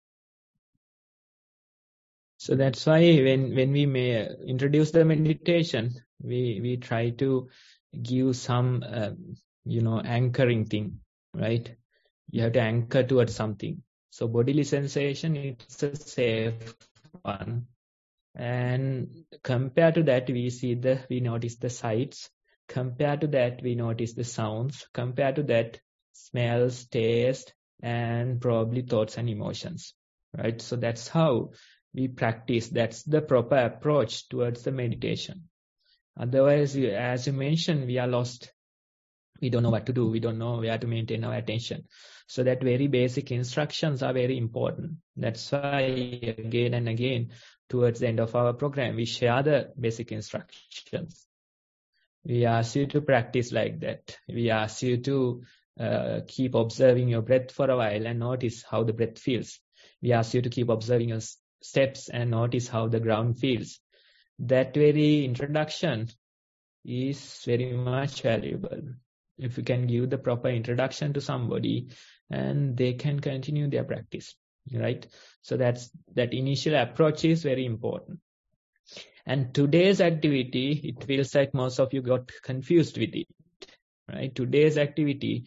So that's why when we may introduce the meditation, we try to give some, anchoring thing, right? You have to anchor towards something. So bodily sensation, it's a safe one. And compared to that, we notice the sights. Compared to that, we notice the sounds. Compared to that, smells, taste, and probably thoughts and emotions, right? So that's how we practice. That's the proper approach towards the meditation. Otherwise, as you mentioned, we are lost. We don't know what to do. We don't know where to maintain our attention. So that very basic instructions are very important. That's why again and again, towards the end of our program, we share the basic instructions. We ask you to practice like that. We ask you to keep observing your breath for a while and notice how the breath feels. We ask you to keep observing your steps and notice how the ground feels. That very introduction is very much valuable. If you can give the proper introduction to somebody and they can continue their practice, right? So that initial approach is very important. And today's activity, it feels like most of you got confused with it, right? Today's activity,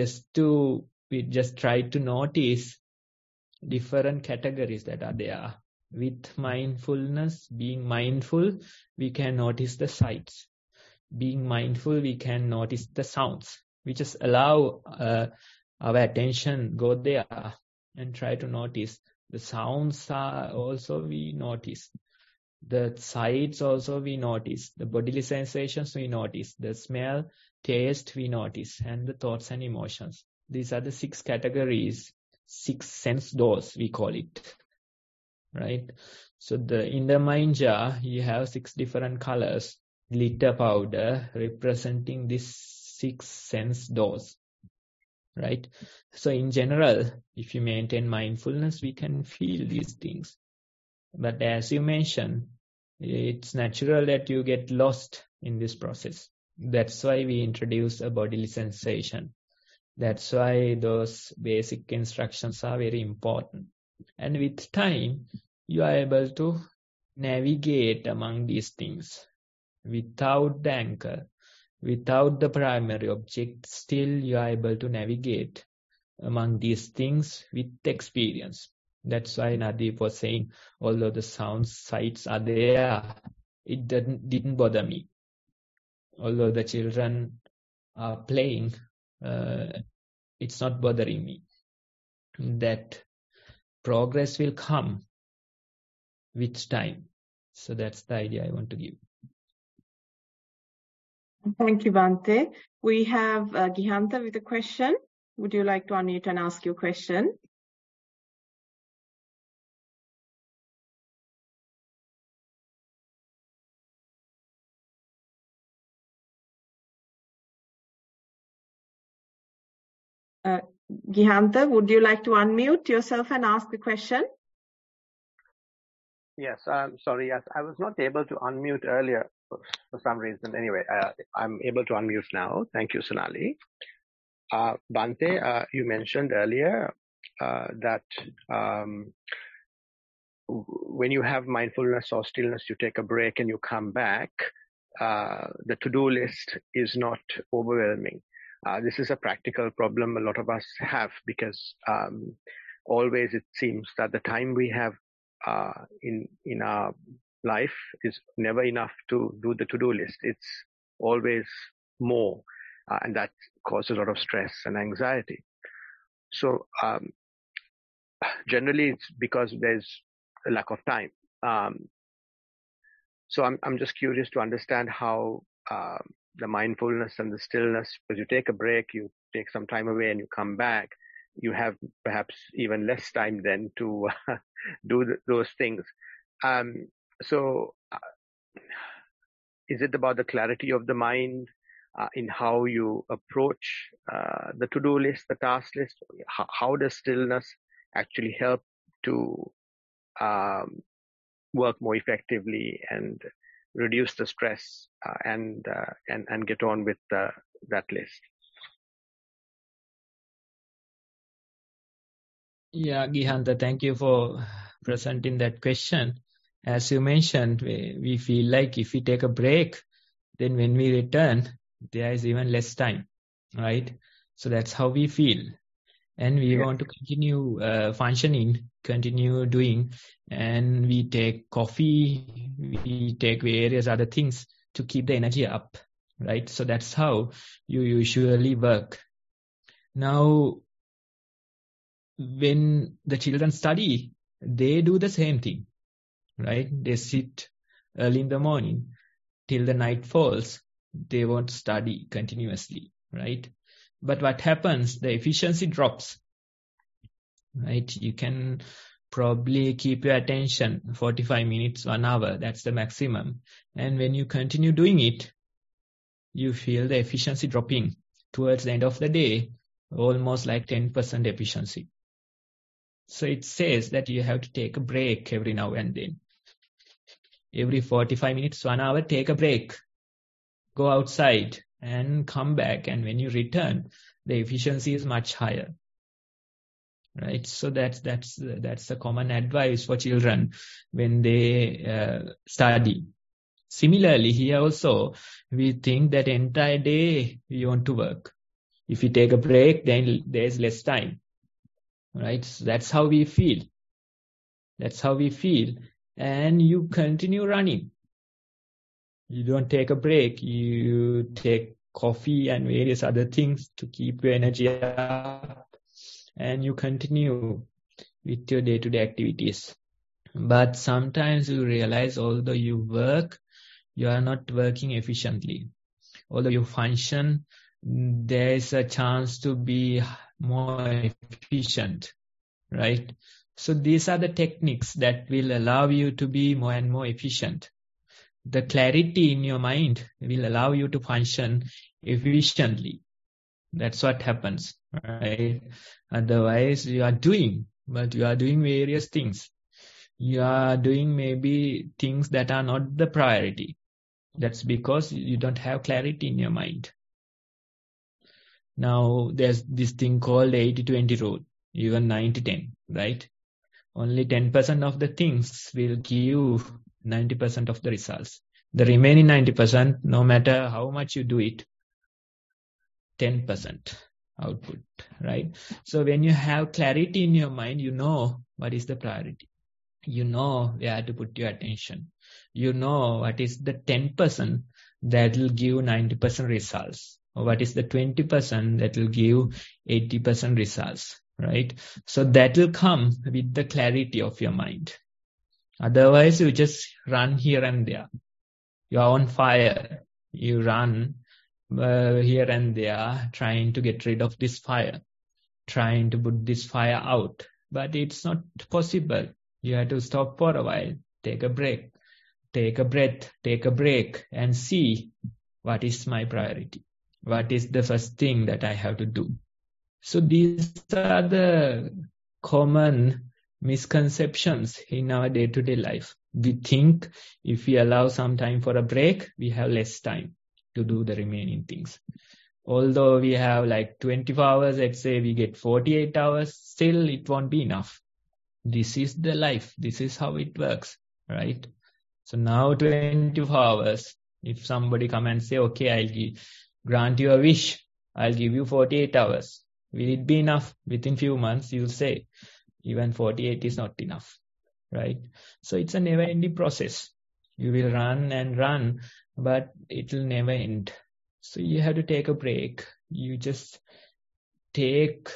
we just try to notice different categories that are there. With mindfulness, being mindful, we can notice the sights. Being mindful, we can notice the sounds. We just allow our attention go there and try to notice. The sounds are also we notice. The sights also we notice. The bodily sensations we notice. The smell, taste we notice. And the thoughts and emotions. These are the 6 categories, 6 sense doors we call it. Right? So in the mind jar, you have 6 different colors. Glitter powder representing these 6 sense doors. Right? So in general, if you maintain mindfulness, we can feel these things. But as you mentioned, it's natural that you get lost in this process. That's why we introduce a bodily sensation. That's why those basic instructions are very important. And with time, you are able to navigate among these things. Without the anchor, without the primary object, still you are able to navigate among these things with experience. That's why Nadeep was saying, although the sounds, sights are there, it didn't bother me. Although the children are playing, it's not bothering me. That progress will come with time. So that's the idea I want to give. Thank you, Bhante. We have Gihanta with a question. Would you like to unmute and ask your question? Gihanta, would you like to unmute yourself and ask the question? Yes, I'm sorry. Yes, I was not able to unmute earlier for some reason. Anyway, I'm able to unmute now. Thank you, Sonali. Bhante, you mentioned earlier that when you have mindfulness or stillness, you take a break and you come back. The to-do list is not overwhelming. This is a practical problem a lot of us have because always it seems that the time we have in our life is never enough to do the to-do list. It's always more, and that causes a lot of stress and anxiety. So generally it's because there's a lack of time. So I'm just curious to understand how the mindfulness and the stillness, because you take a break, you take some time away and you come back, you have perhaps even less time then to do those things. So is it about the clarity of the mind in how you approach the to-do list, the task list? How does stillness actually help to work more effectively and reduce the stress and get on with that list? Yeah, Gihanta, thank you for presenting that question. As you mentioned, we feel like if we take a break, then when we return, there is even less time, right? So that's how we feel. And we want to continue functioning, continue doing, and we take coffee, we take various other things to keep the energy up, right? So that's how you usually work. Now, when the children study, they do the same thing, right? They sit early in the morning. till the night falls, they won't study continuously, right? But what happens? The efficiency drops, right? You can probably keep your attention 45 minutes, 1 hour. That's the maximum. And when you continue doing it, you feel the efficiency dropping towards the end of the day, almost like 10% efficiency. So it says that you have to take a break every now and then. Every 45 minutes, 1 hour, take a break. Go outside and come back. And when you return, the efficiency is much higher. Right? So that's the common advice for children when they study. Similarly, here also, we think that entire day we want to work. If we take a break, then there's less time. Right? So that's how we feel. That's how we feel. And you continue running. You don't take a break. You take coffee and various other things to keep your energy up. And you continue with your day-to-day activities. But sometimes you realize, although you work, you are not working efficiently. Although you function, there is a chance to be more efficient, right? So these are the techniques that will allow you to be more and more efficient. The clarity in your mind will allow you to function efficiently. That's what happens, right? Otherwise, you are doing various things. You are doing maybe things that are not the priority. That's because you don't have clarity in your mind. Now, there's this thing called 80-20 rule, even 90-10, right? Only 10% of the things will give 90% of the results. The remaining 90%, no matter how much you do it, 10% output, right? So when you have clarity in your mind, you know what is the priority. You know where to put your attention. You know what is the 10% that will give 90% results. Or what is the 20% that will give 80% results, right? So that will come with the clarity of your mind. Otherwise, you just run here and there. You are on fire. You run here and there, trying to get rid of this fire, trying to put this fire out. But it's not possible. You have to stop for a while, take a break, take a breath, take a break, and see what is my priority. What is the first thing that I have to do? So these are the common misconceptions in our day-to-day life. We think if we allow some time for a break, we have less time to do the remaining things. Although we have like 24 hours, let's say we get 48 hours, still it won't be enough. This is the life. This is how it works, right? So now 24 hours, if somebody come and say, okay, I'll grant you a wish, I'll give you 48 hours. Will it be enough? Within few months, you'll say, even 48 is not enough, right? So it's a never-ending process. You will run and run, but it will never end. So you have to take a break. You just take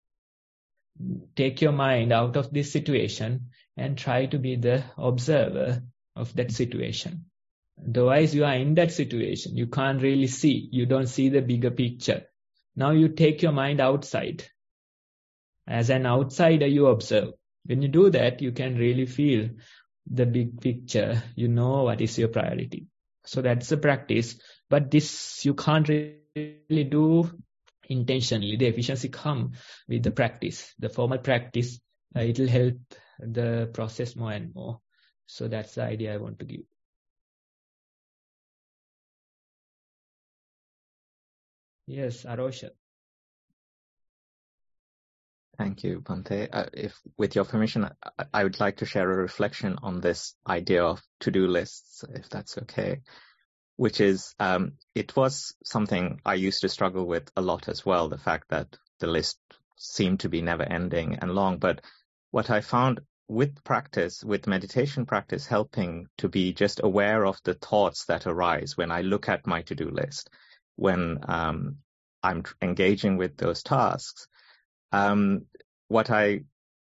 your mind out of this situation and try to be the observer of that situation. Otherwise, you are in that situation. You can't really see. You don't see the bigger picture. Now you take your mind outside. As an outsider, you observe. When you do that, you can really feel the big picture. You know what is your priority. So that's the practice. But this you can't really do intentionally. The efficiency comes with the practice. The formal practice, it will help the process more and more. So that's the idea I want to give. Yes, Arosha. Thank you, Bhante. If, with your permission, I would like to share a reflection on this idea of to-do lists, if that's okay, which is, it was something I used to struggle with a lot as well, the fact that the list seemed to be never ending and long. But what I found with practice, with meditation practice, helping to be just aware of the thoughts that arise when I look at my to-do list, when I'm engaging with those tasks, the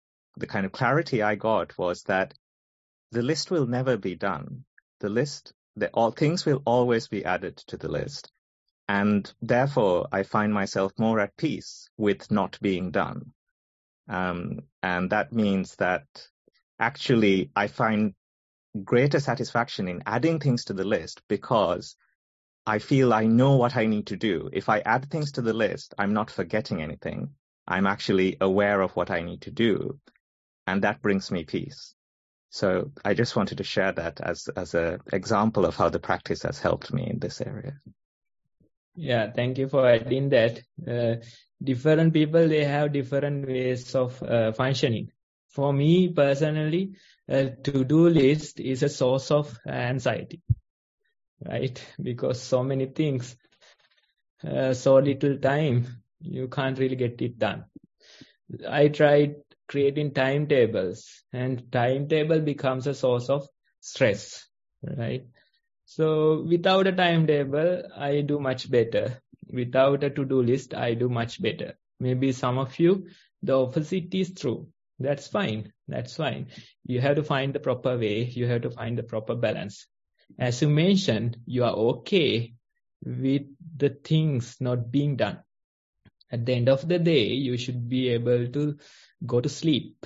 kind of clarity I got was that the list will never be done. The list all things will always be added to the list. And therefore, I find myself more at peace with not being done. And that means that actually I find greater satisfaction in adding things to the list because I feel I know what I need to do. If I add things to the list, I'm not forgetting anything. I'm actually aware of what I need to do. And that brings me peace. So I just wanted to share that as an example of how the practice has helped me in this area. Yeah, thank you for adding that. Different people, they have different ways of functioning. For me personally, a to-do list is a source of anxiety, right? Because so many things, so little time, you can't really get it done. I tried creating timetables, and timetable becomes a source of stress, right? So without a timetable, I do much better. Without a to-do list, I do much better. Maybe some of you, the opposite is true. That's fine. That's fine. You have to find the proper way. You have to find the proper balance. As you mentioned, you are okay with the things not being done. At the end of the day, you should be able to go to sleep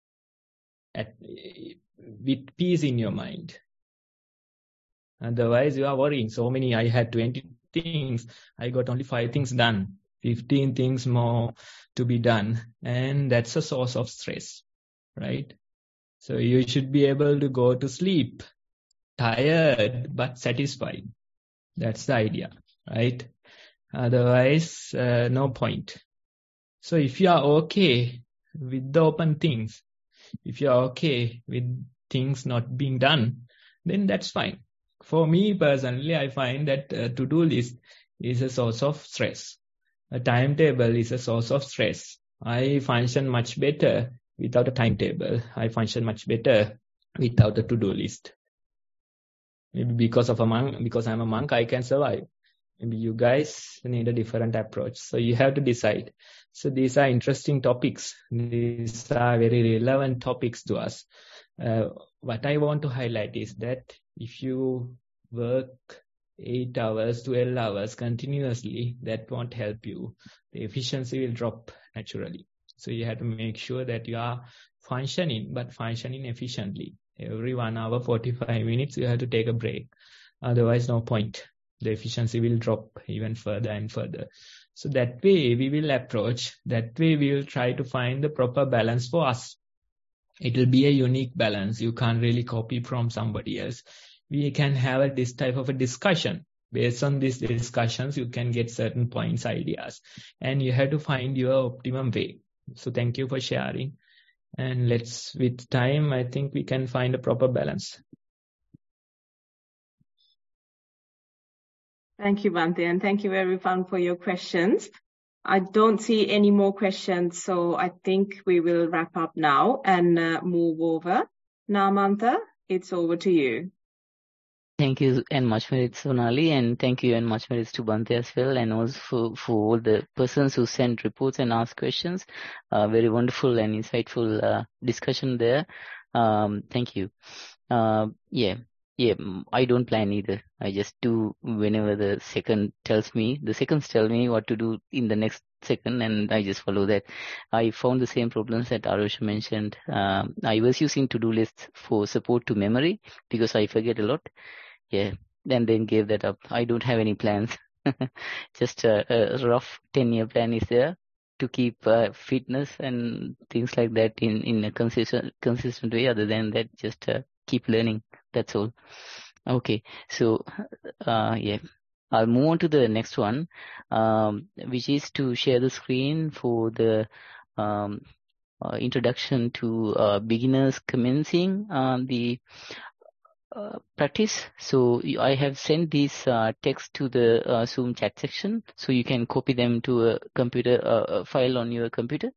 with peace in your mind. Otherwise, you are worrying. So many, I had 20 things. I got only 5 things done. 15 things more to be done. And that's a source of stress, right? So you should be able to go to sleep tired but satisfied. That's the idea, right? Otherwise, no point. So if you are okay with the open things, if you are okay with things not being done, then that's fine. For me personally, I find that a to-do list is a source of stress. A timetable is a source of stress. I function much better without a timetable. I function much better without a to-do list. Maybe because I'm a monk, I can survive. Maybe you guys need a different approach. So you have to decide. So these are interesting topics. These are very relevant topics to us. What I want to highlight is that if you work 8 hours, 12 hours continuously, that won't help you. The efficiency will drop naturally. So you have to make sure that you are functioning, but functioning efficiently. Every 1 hour, 45 minutes, you have to take a break. Otherwise, no point. The efficiency will drop even further and further. So that way we will approach, that way we will try to find the proper balance for us. It will be a unique balance. You can't really copy from somebody else. We can have this type of a discussion. Based on these discussions, you can get certain points, ideas, and you have to find your optimum way. So thank you for sharing. And with time, I think we can find a proper balance. Thank you, Bhante, and thank you everyone for your questions. I don't see any more questions, so I think we will wrap up now and move over. Namanta, it's over to you. Thank you and much merits, Sonali, and thank you and much merits to Bhante as well, and also for all the persons who sent reports and asked questions. Very wonderful and insightful discussion there. Thank you. Yeah, I don't plan either. I just do whenever the seconds tell me what to do in the next second, and I just follow that. I found the same problems that Arosha mentioned. I was using to-do lists for support to memory because I forget a lot. Yeah, and then gave that up. I don't have any plans. Just a rough 10-year plan is there to keep fitness and things like that in a consistent way. Other than that, just keep learning. That's all. Okay, so I'll move on to the next one, which is to share the screen for the introduction to beginners commencing the practice. So I have sent these text to the Zoom chat section, so you can copy them to a computer file on your computer.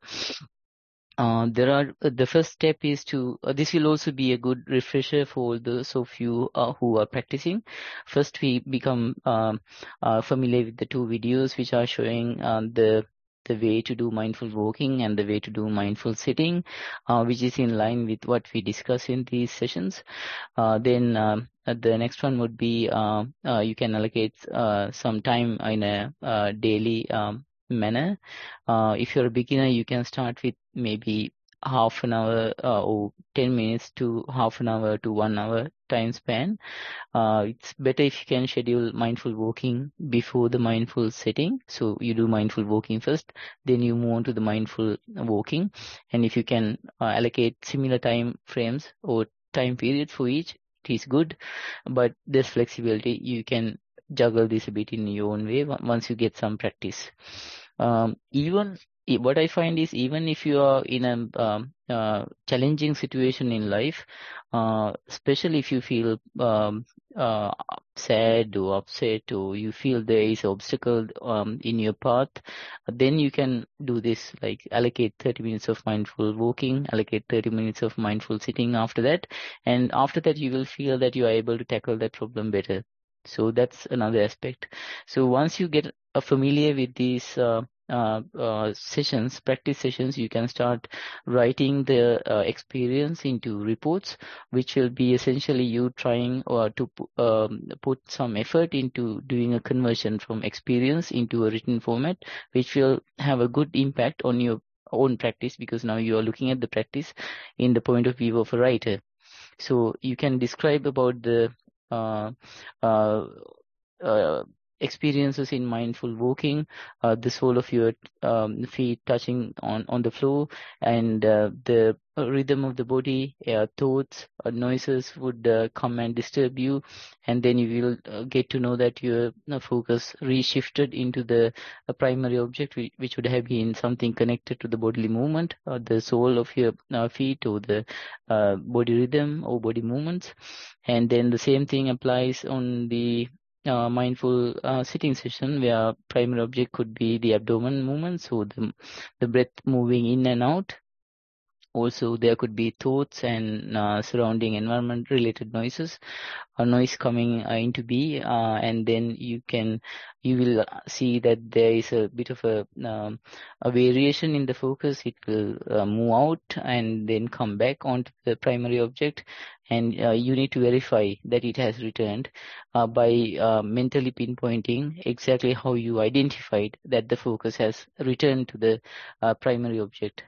The first step is to, this will also be a good refresher for those of you who are practicing. First, we become familiar with the 2 videos which are showing the the way to do mindful walking and the way to do mindful sitting, which is in line with what we discuss in these sessions. Then the next one would be you can allocate some time in a daily manner. If you're a beginner, you can start with maybe half an hour or 10 minutes to half an hour to 1 hour time span. It's better if you can schedule mindful walking before the mindful sitting. So you do mindful walking first, then you move on to the mindful walking. And if you can allocate similar time frames or time period for each, it is good. But there's flexibility. You can juggle this a bit in your own way once you get some practice. Even what I find is, even if you are in a challenging situation in life, especially if you feel sad or upset, or you feel there is an obstacle in your path, then you can do this, like allocate 30 minutes of mindful walking, allocate 30 minutes of mindful sitting after that. And after that, you will feel that you are able to tackle that problem better. So that's another aspect. So once you get familiar with these sessions, practice sessions, you can start writing the experience into reports, which will be essentially you trying to put some effort into doing a conversion from experience into a written format, which will have a good impact on your own practice, because now you are looking at the practice in the point of view of a writer. So you can describe about the experiences in mindful walking, the sole of your feet touching on the floor, and the rhythm of the body, thoughts, noises would come and disturb you, and then you will get to know that your focus reshifted into the primary object, which would have been something connected to the bodily movement, the sole of your feet, or the body rhythm or body movements. And then the same thing applies on the mindful sitting session, where primary object could be the abdomen movement, so the breath moving in and out. Also, there could be thoughts and surrounding environment related noises, a noise coming into be, and then you will see that there is a bit of a variation in the focus. It will move out and then come back onto the primary object, and you need to verify that it has returned by mentally pinpointing exactly how you identified that the focus has returned to the primary object.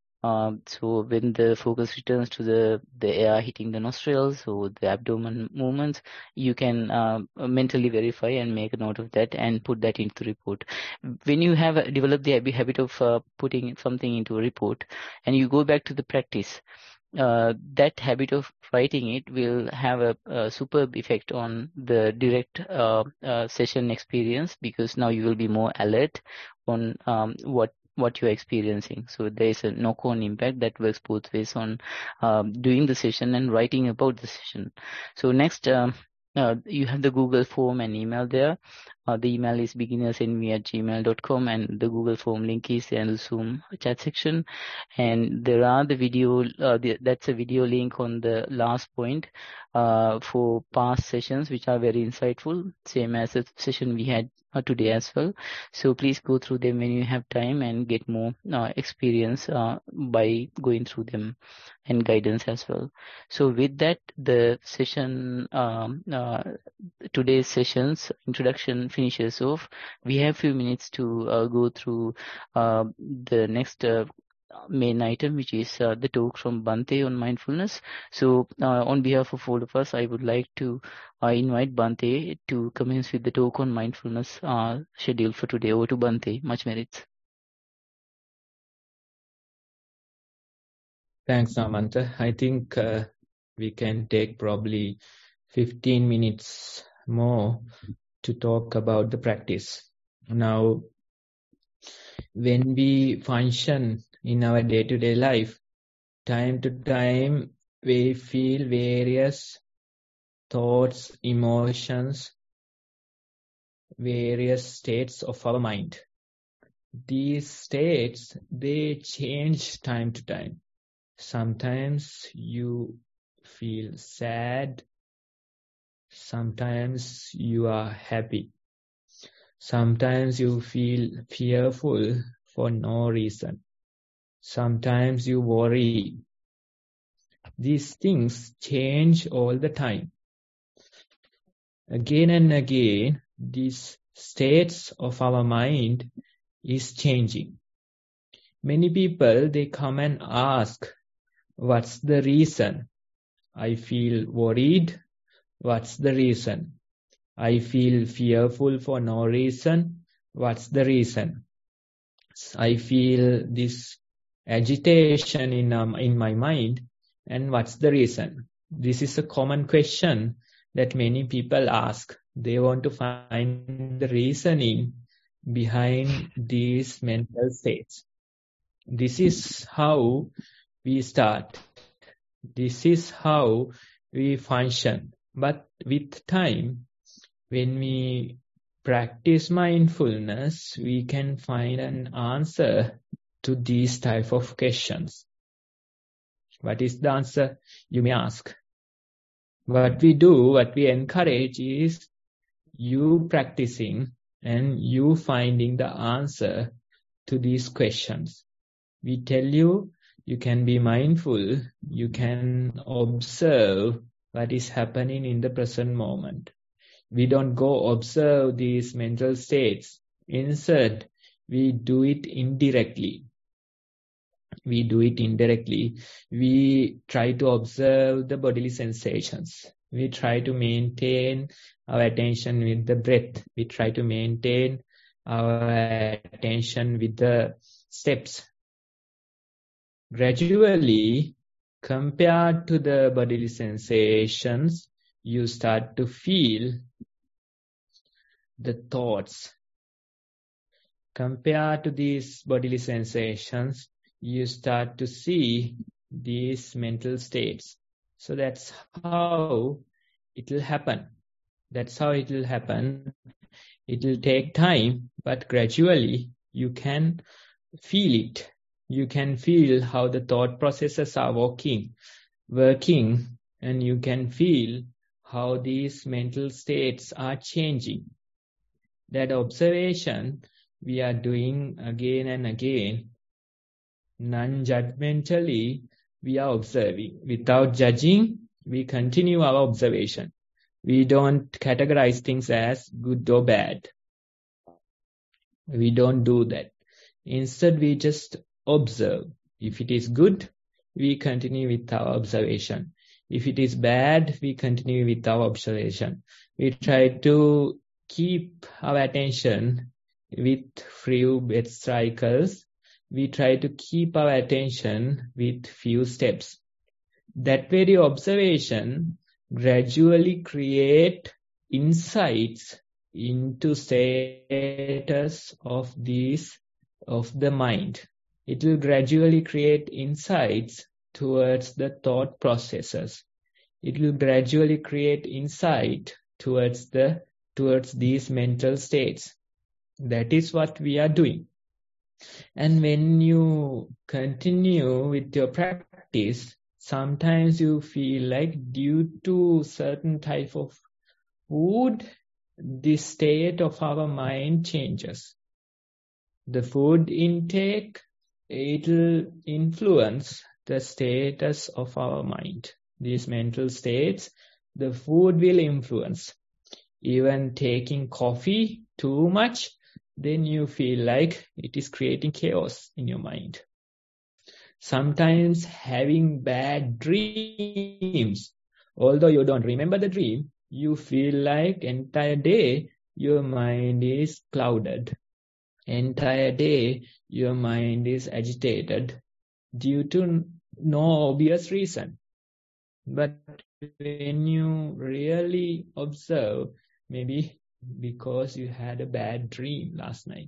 So when the focus returns to the air hitting the nostrils or the abdomen movements, you can mentally verify and make a note of that and put that into the report. When you have developed the habit of putting something into a report and you go back to the practice, that habit of writing it will have a superb effect on the direct session experience, because now you will be more alert on what you're experiencing. So there is a knock-on impact that works both ways on doing the session and writing about the session. So next, you have the Google form and email there. The email is beginnersnv@gmail.com, and the Google form link is in the Zoom chat section. And there are the video, that's a video link on the last point for past sessions, which are very insightful, same as the session we had today as well. So please go through them when you have time and get more experience by going through them, and guidance as well. So with that, the session, today's session's introduction finishes off. We have few minutes to go through the next main item, which is the talk from Bhante on mindfulness. So on behalf of all of us, I would like to invite Bhante to commence with the talk on mindfulness scheduled for today. Over to Bhante. Much merits. Thanks, Namanta. I think we can take probably 15 minutes more to talk about the practice. Now, when we function in our day-to-day life, time to time, we feel various thoughts, emotions, various states of our mind. These states, they change time to time. Sometimes you feel sad. Sometimes you are happy. Sometimes you feel fearful for no reason. Sometimes you worry. These things change all the time. Again and again, these states of our mind is changing. Many people, they come and ask, what's the reason? I feel worried. What's the reason? I feel fearful for no reason. What's the reason? I feel this agitation in my mind, and what's the reason? This is a common question that many people ask. They want to find the reasoning behind these mental states. This is how we start. This is how we function. But with time, when we practice mindfulness, we can find an answer to these type of questions. What is the answer, you may ask? What we do, what we encourage is you practicing and you finding the answer to these questions. We tell you, you can be mindful, you can observe what is happening in the present moment. We don't go observe these mental states. Instead, we do it indirectly. We do it indirectly. We try to observe the bodily sensations. We try to maintain our attention with the breath. We try to maintain our attention with the steps. Gradually, compared to the bodily sensations, you start to feel the thoughts. Compared to these bodily sensations, you start to see these mental states. So that's how it will happen. That's how it will happen. It will take time, but gradually you can feel it. You can feel how the thought processes are working, and you can feel how these mental states are changing. That observation we are doing again and again. Non-judgmentally, we are observing. Without judging, we continue our observation. We don't categorize things as good or bad. We don't do that. Instead, we just observe. If it is good, we continue with our observation. If it is bad, we continue with our observation. We try to keep our attention with few breath cycles. We try to keep our attention with few steps. That very observation gradually create insights into status of the mind. It will gradually create insights towards the thought processes. It will gradually create insight towards these mental states. That is what we are doing. And when you continue with your practice, sometimes you feel like due to certain type of food, the state of our mind changes. The food intake, it will influence the status of our mind. These mental states, the food will influence. Even taking coffee too much, then you feel like it is creating chaos in your mind. Sometimes having bad dreams, although you don't remember the dream, you feel like entire day your mind is clouded. Entire day your mind is agitated due to no obvious reason. But when you really observe, maybe because you had a bad dream last night.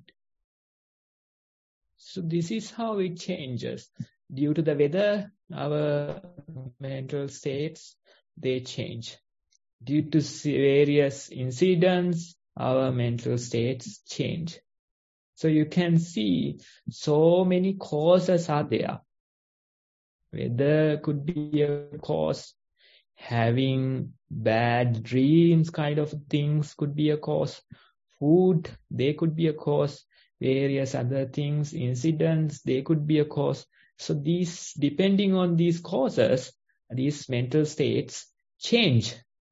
So this is how it changes. Due to the weather, our mental states, they change. Due to various incidents, our mental states change. So you can see so many causes are there. Weather could be a cause. Having bad dreams kind of things could be a cause. Food, they could be a cause. various other things, incidents, they could be a cause. So these, depending on these causes, these mental states change,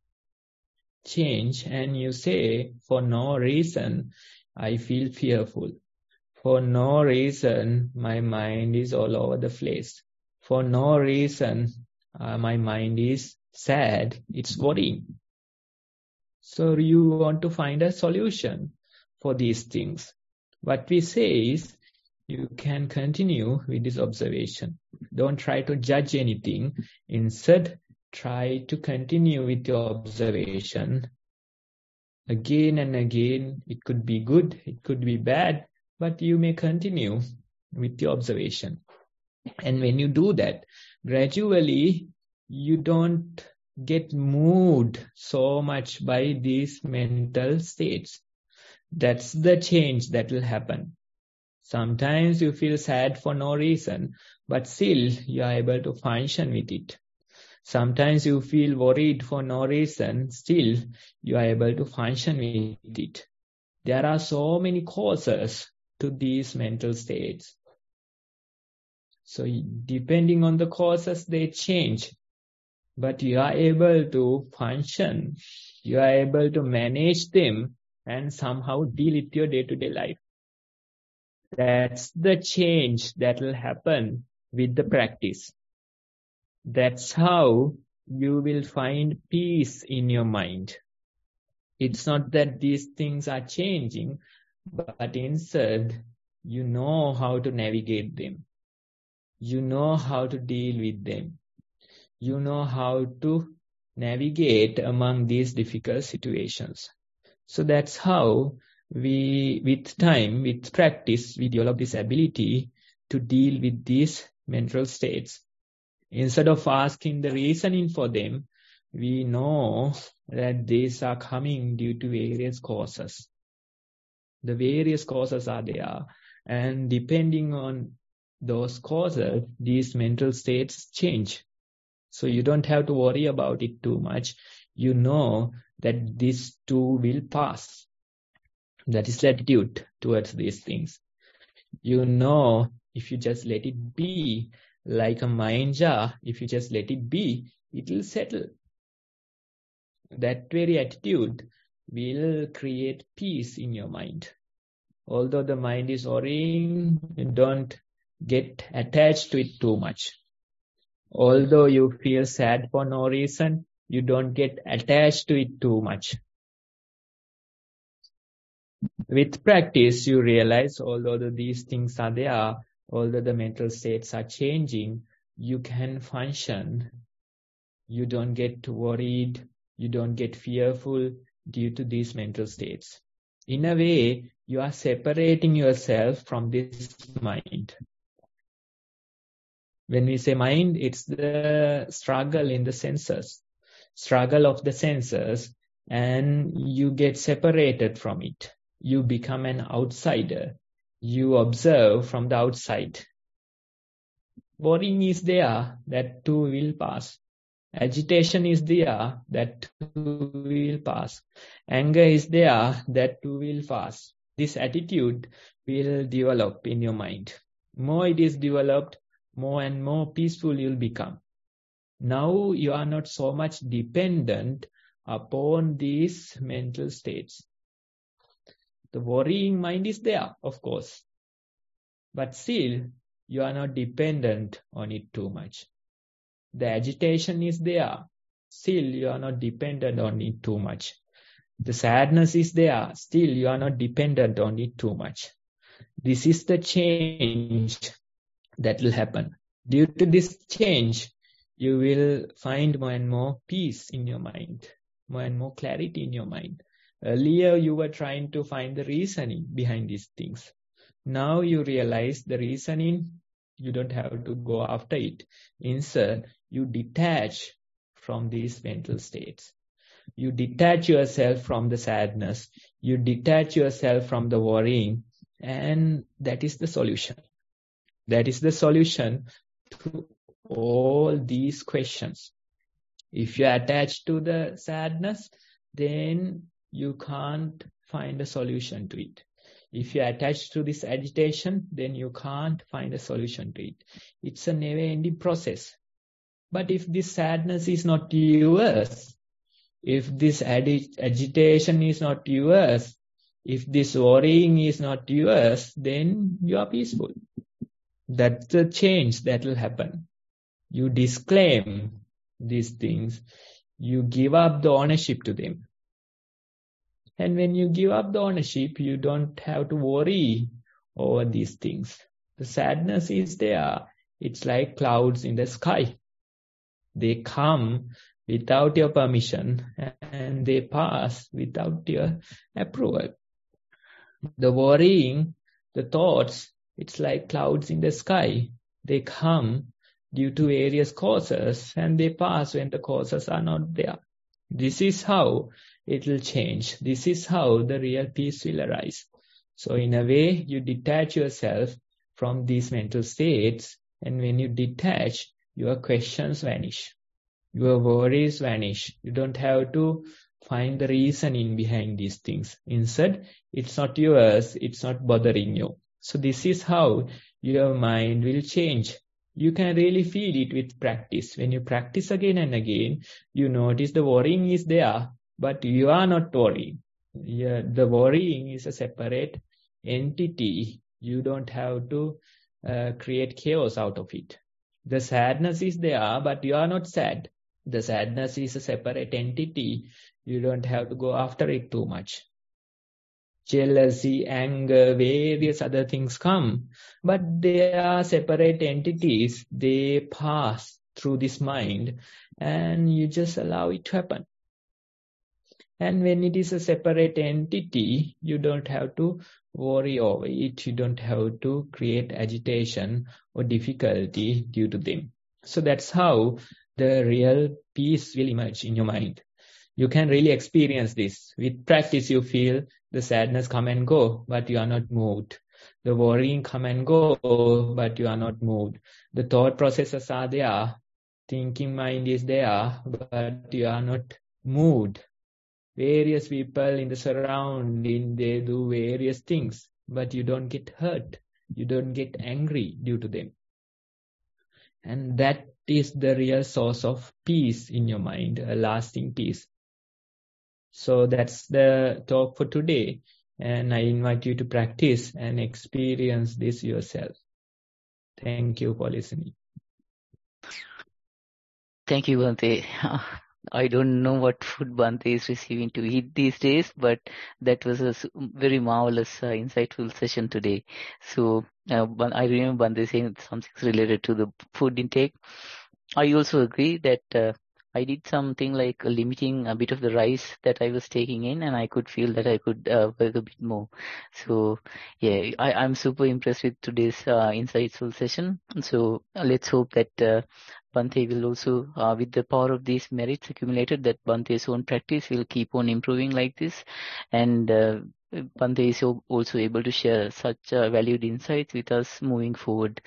and you say, for no reason, I feel fearful. For no reason, my mind is all over the place. For no reason, my mind is sad, it's worrying. So you want to find a solution for these things. What we say is, you can continue with this observation. Don't try to judge anything. Instead, try to continue with your observation. Again and again, it could be good, it could be bad, but you may continue with your observation. And when you do that, gradually, you don't get moved so much by these mental states. That's the change that will happen. Sometimes you feel sad for no reason, but still you are able to function with it. Sometimes you feel worried for no reason, still you are able to function with it. There are so many causes to these mental states. So depending on the causes, they change. But you are able to function, you are able to manage them and somehow deal with your day-to-day life. That's the change that will happen with the practice. That's how you will find peace in your mind. It's not that these things are changing, but instead, you know how to navigate them. You know how to deal with them. You know how to navigate among these difficult situations. So that's how we, with time, with practice, we develop this ability to deal with these mental states. Instead of asking the reasoning for them, we know that these are coming due to various causes. The various causes are there, and depending on those causes, these mental states change. So you don't have to worry about it too much. You know that this too will pass. That is the attitude towards these things. You know, if you just let it be, like a mine jar, if you just let it be, it will settle. That very attitude will create peace in your mind. Although the mind is worrying, don't get attached to it too much. Although you feel sad for no reason, you don't get attached to it too much. With practice, you realize, although these things are there, although the mental states are changing, you can function. You don't get worried, you don't get fearful due to these mental states. In a way, you are separating yourself from this mind. When we say mind, it's the struggle in the senses, struggle of the senses, and you get separated from it. You become an outsider. You observe from the outside. Worrying is there, that too will pass. Agitation is there, that too will pass. Anger is there, that too will pass. This attitude will develop in your mind. More it is developed, more and more peaceful you'll become. Now you are not so much dependent upon these mental states. The worrying mind is there, of course. But still, you are not dependent on it too much. The agitation is there. Still, you are not dependent on it too much. The sadness is there. Still, you are not dependent on it too much. This is the change that will happen. Due to this change, you will find more and more peace in your mind, more and more clarity in your mind. Earlier, you were trying to find the reasoning behind these things. Now you realize the reasoning, you don't have to go after it. Instead, you detach from these mental states. You detach yourself from the sadness. You detach yourself from the worrying. And that is the solution. That is the solution to all these questions. If you are attached to the sadness, then you can't find a solution to it. If you're attached to this agitation, then you can't find a solution to it. It's a never-ending process. But if this sadness is not yours, if this agitation is not yours, if this worrying is not yours, then you are peaceful. That's the change that will happen. You disclaim these things. You give up the ownership to them. And when you give up the ownership, you don't have to worry over these things. The sadness is there. It's like clouds in the sky. They come without your permission and they pass without your approval. The worrying, the thoughts, it's like clouds in the sky. They come due to various causes and they pass when the causes are not there. This is how it will change. This is how the real peace will arise. So in a way, you detach yourself from these mental states, and when you detach, your questions vanish. Your worries vanish. You don't have to find the reasoning behind these things. Instead, it's not yours, it's not bothering you. So this is how your mind will change. You can really feel it with practice. When you practice again and again, you notice the worrying is there, but you are not worrying. The worrying is a separate entity. You don't have to create chaos out of it. The sadness is there, but you are not sad. The sadness is a separate entity. You don't have to go after it too much. Jealousy, anger, various other things come, but they are separate entities. They pass through this mind and you just allow it to happen. And when it is a separate entity, you don't have to worry over it. You don't have to create agitation or difficulty due to them. So that's how the real peace will emerge in your mind. You can really experience this. With practice, you feel the sadness come and go, but you are not moved. The worrying come and go, but you are not moved. The thought processes are there. Thinking mind is there, but you are not moved. Various people in the surrounding, they do various things, but you don't get hurt. You don't get angry due to them. And that is the real source of peace in your mind, a lasting peace. So that's the talk for today. And I invite you to practice and experience this yourself. Thank you for listening. Thank you, Bhante. I don't know what food Bhante is receiving to eat these days, but that was a very marvelous, insightful session today. So I remember Bhante saying something related to the food intake. I also agree that I did something like limiting a bit of the rice that I was taking in, and I could feel that I could work a bit more. So yeah, I'm super impressed with today's insightful session. So let's hope that Bhante will also, with the power of these merits accumulated, that Bhante's own practice will keep on improving like this. And Bhante is also able to share such valued insights with us moving forward.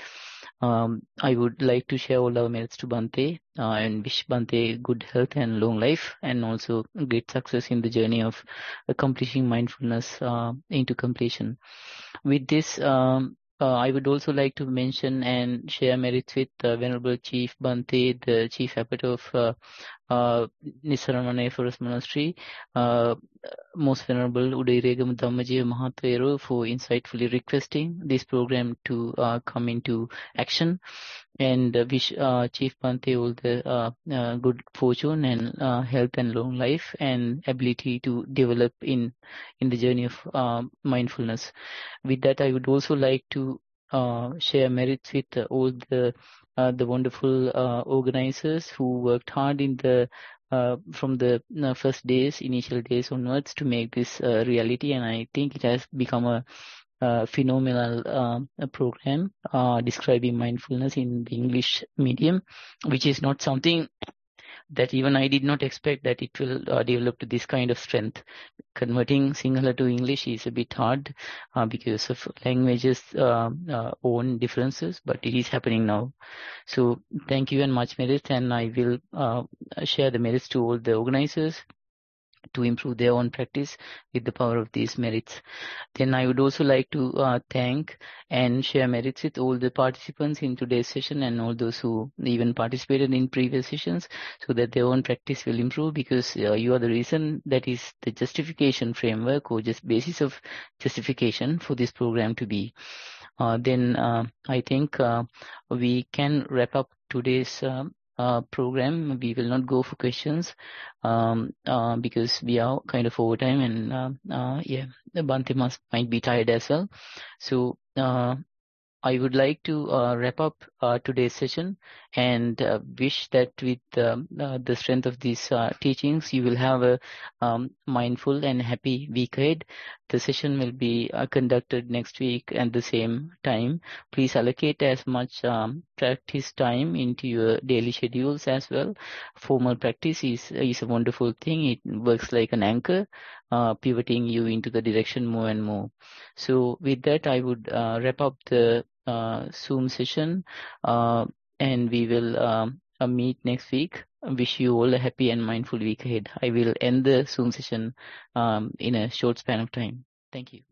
I would like to share all our merits to Bhante and wish Bhante good health and long life, and also great success in the journey of accomplishing mindfulness into completion. With this, I would also like to mention and share merits with Venerable Chief Bhante, the Chief Abbot of Nisarana Forest Monastery, Most Venerable Udairegam Dhammajiva Mahathero, for insightfully requesting this program to come into action, and wish Chief Bhante all the good fortune and health and long life and ability to develop in the journey of mindfulness. With that, I would also like to share merits with all the wonderful organizers who worked hard in the from the first initial days onwards to make this reality, and I think it has become a phenomenal program describing mindfulness in the English medium, which is not something that even I did not expect that it will develop to this kind of strength. Converting Sinhala to English is a bit hard because of languages' own differences, but it is happening now. So thank you and much merits, and I will share the merits to all the organizers to improve their own practice with the power of these merits. Then I would also like to thank and share merits with all the participants in today's session and all those who even participated in previous sessions, so that their own practice will improve, because you are the reason, that is the justification framework or just basis of justification for this program to be. Then I think we can wrap up today's program. We will not go for questions because we are kind of over time, and Bhante might be tired as well. So I would like to wrap up today's session and wish that with the strength of these teachings, you will have a mindful and happy week ahead. The session will be conducted next week at the same time. Please allocate as much practice time into your daily schedules as well. Formal practice is a wonderful thing. It works like an anchor, pivoting you into the direction more and more. So with that, I would wrap up the Zoom session, and we will meet next week. I wish you all a happy and mindful week ahead. I will end the Zoom session in a short span of time. Thank you.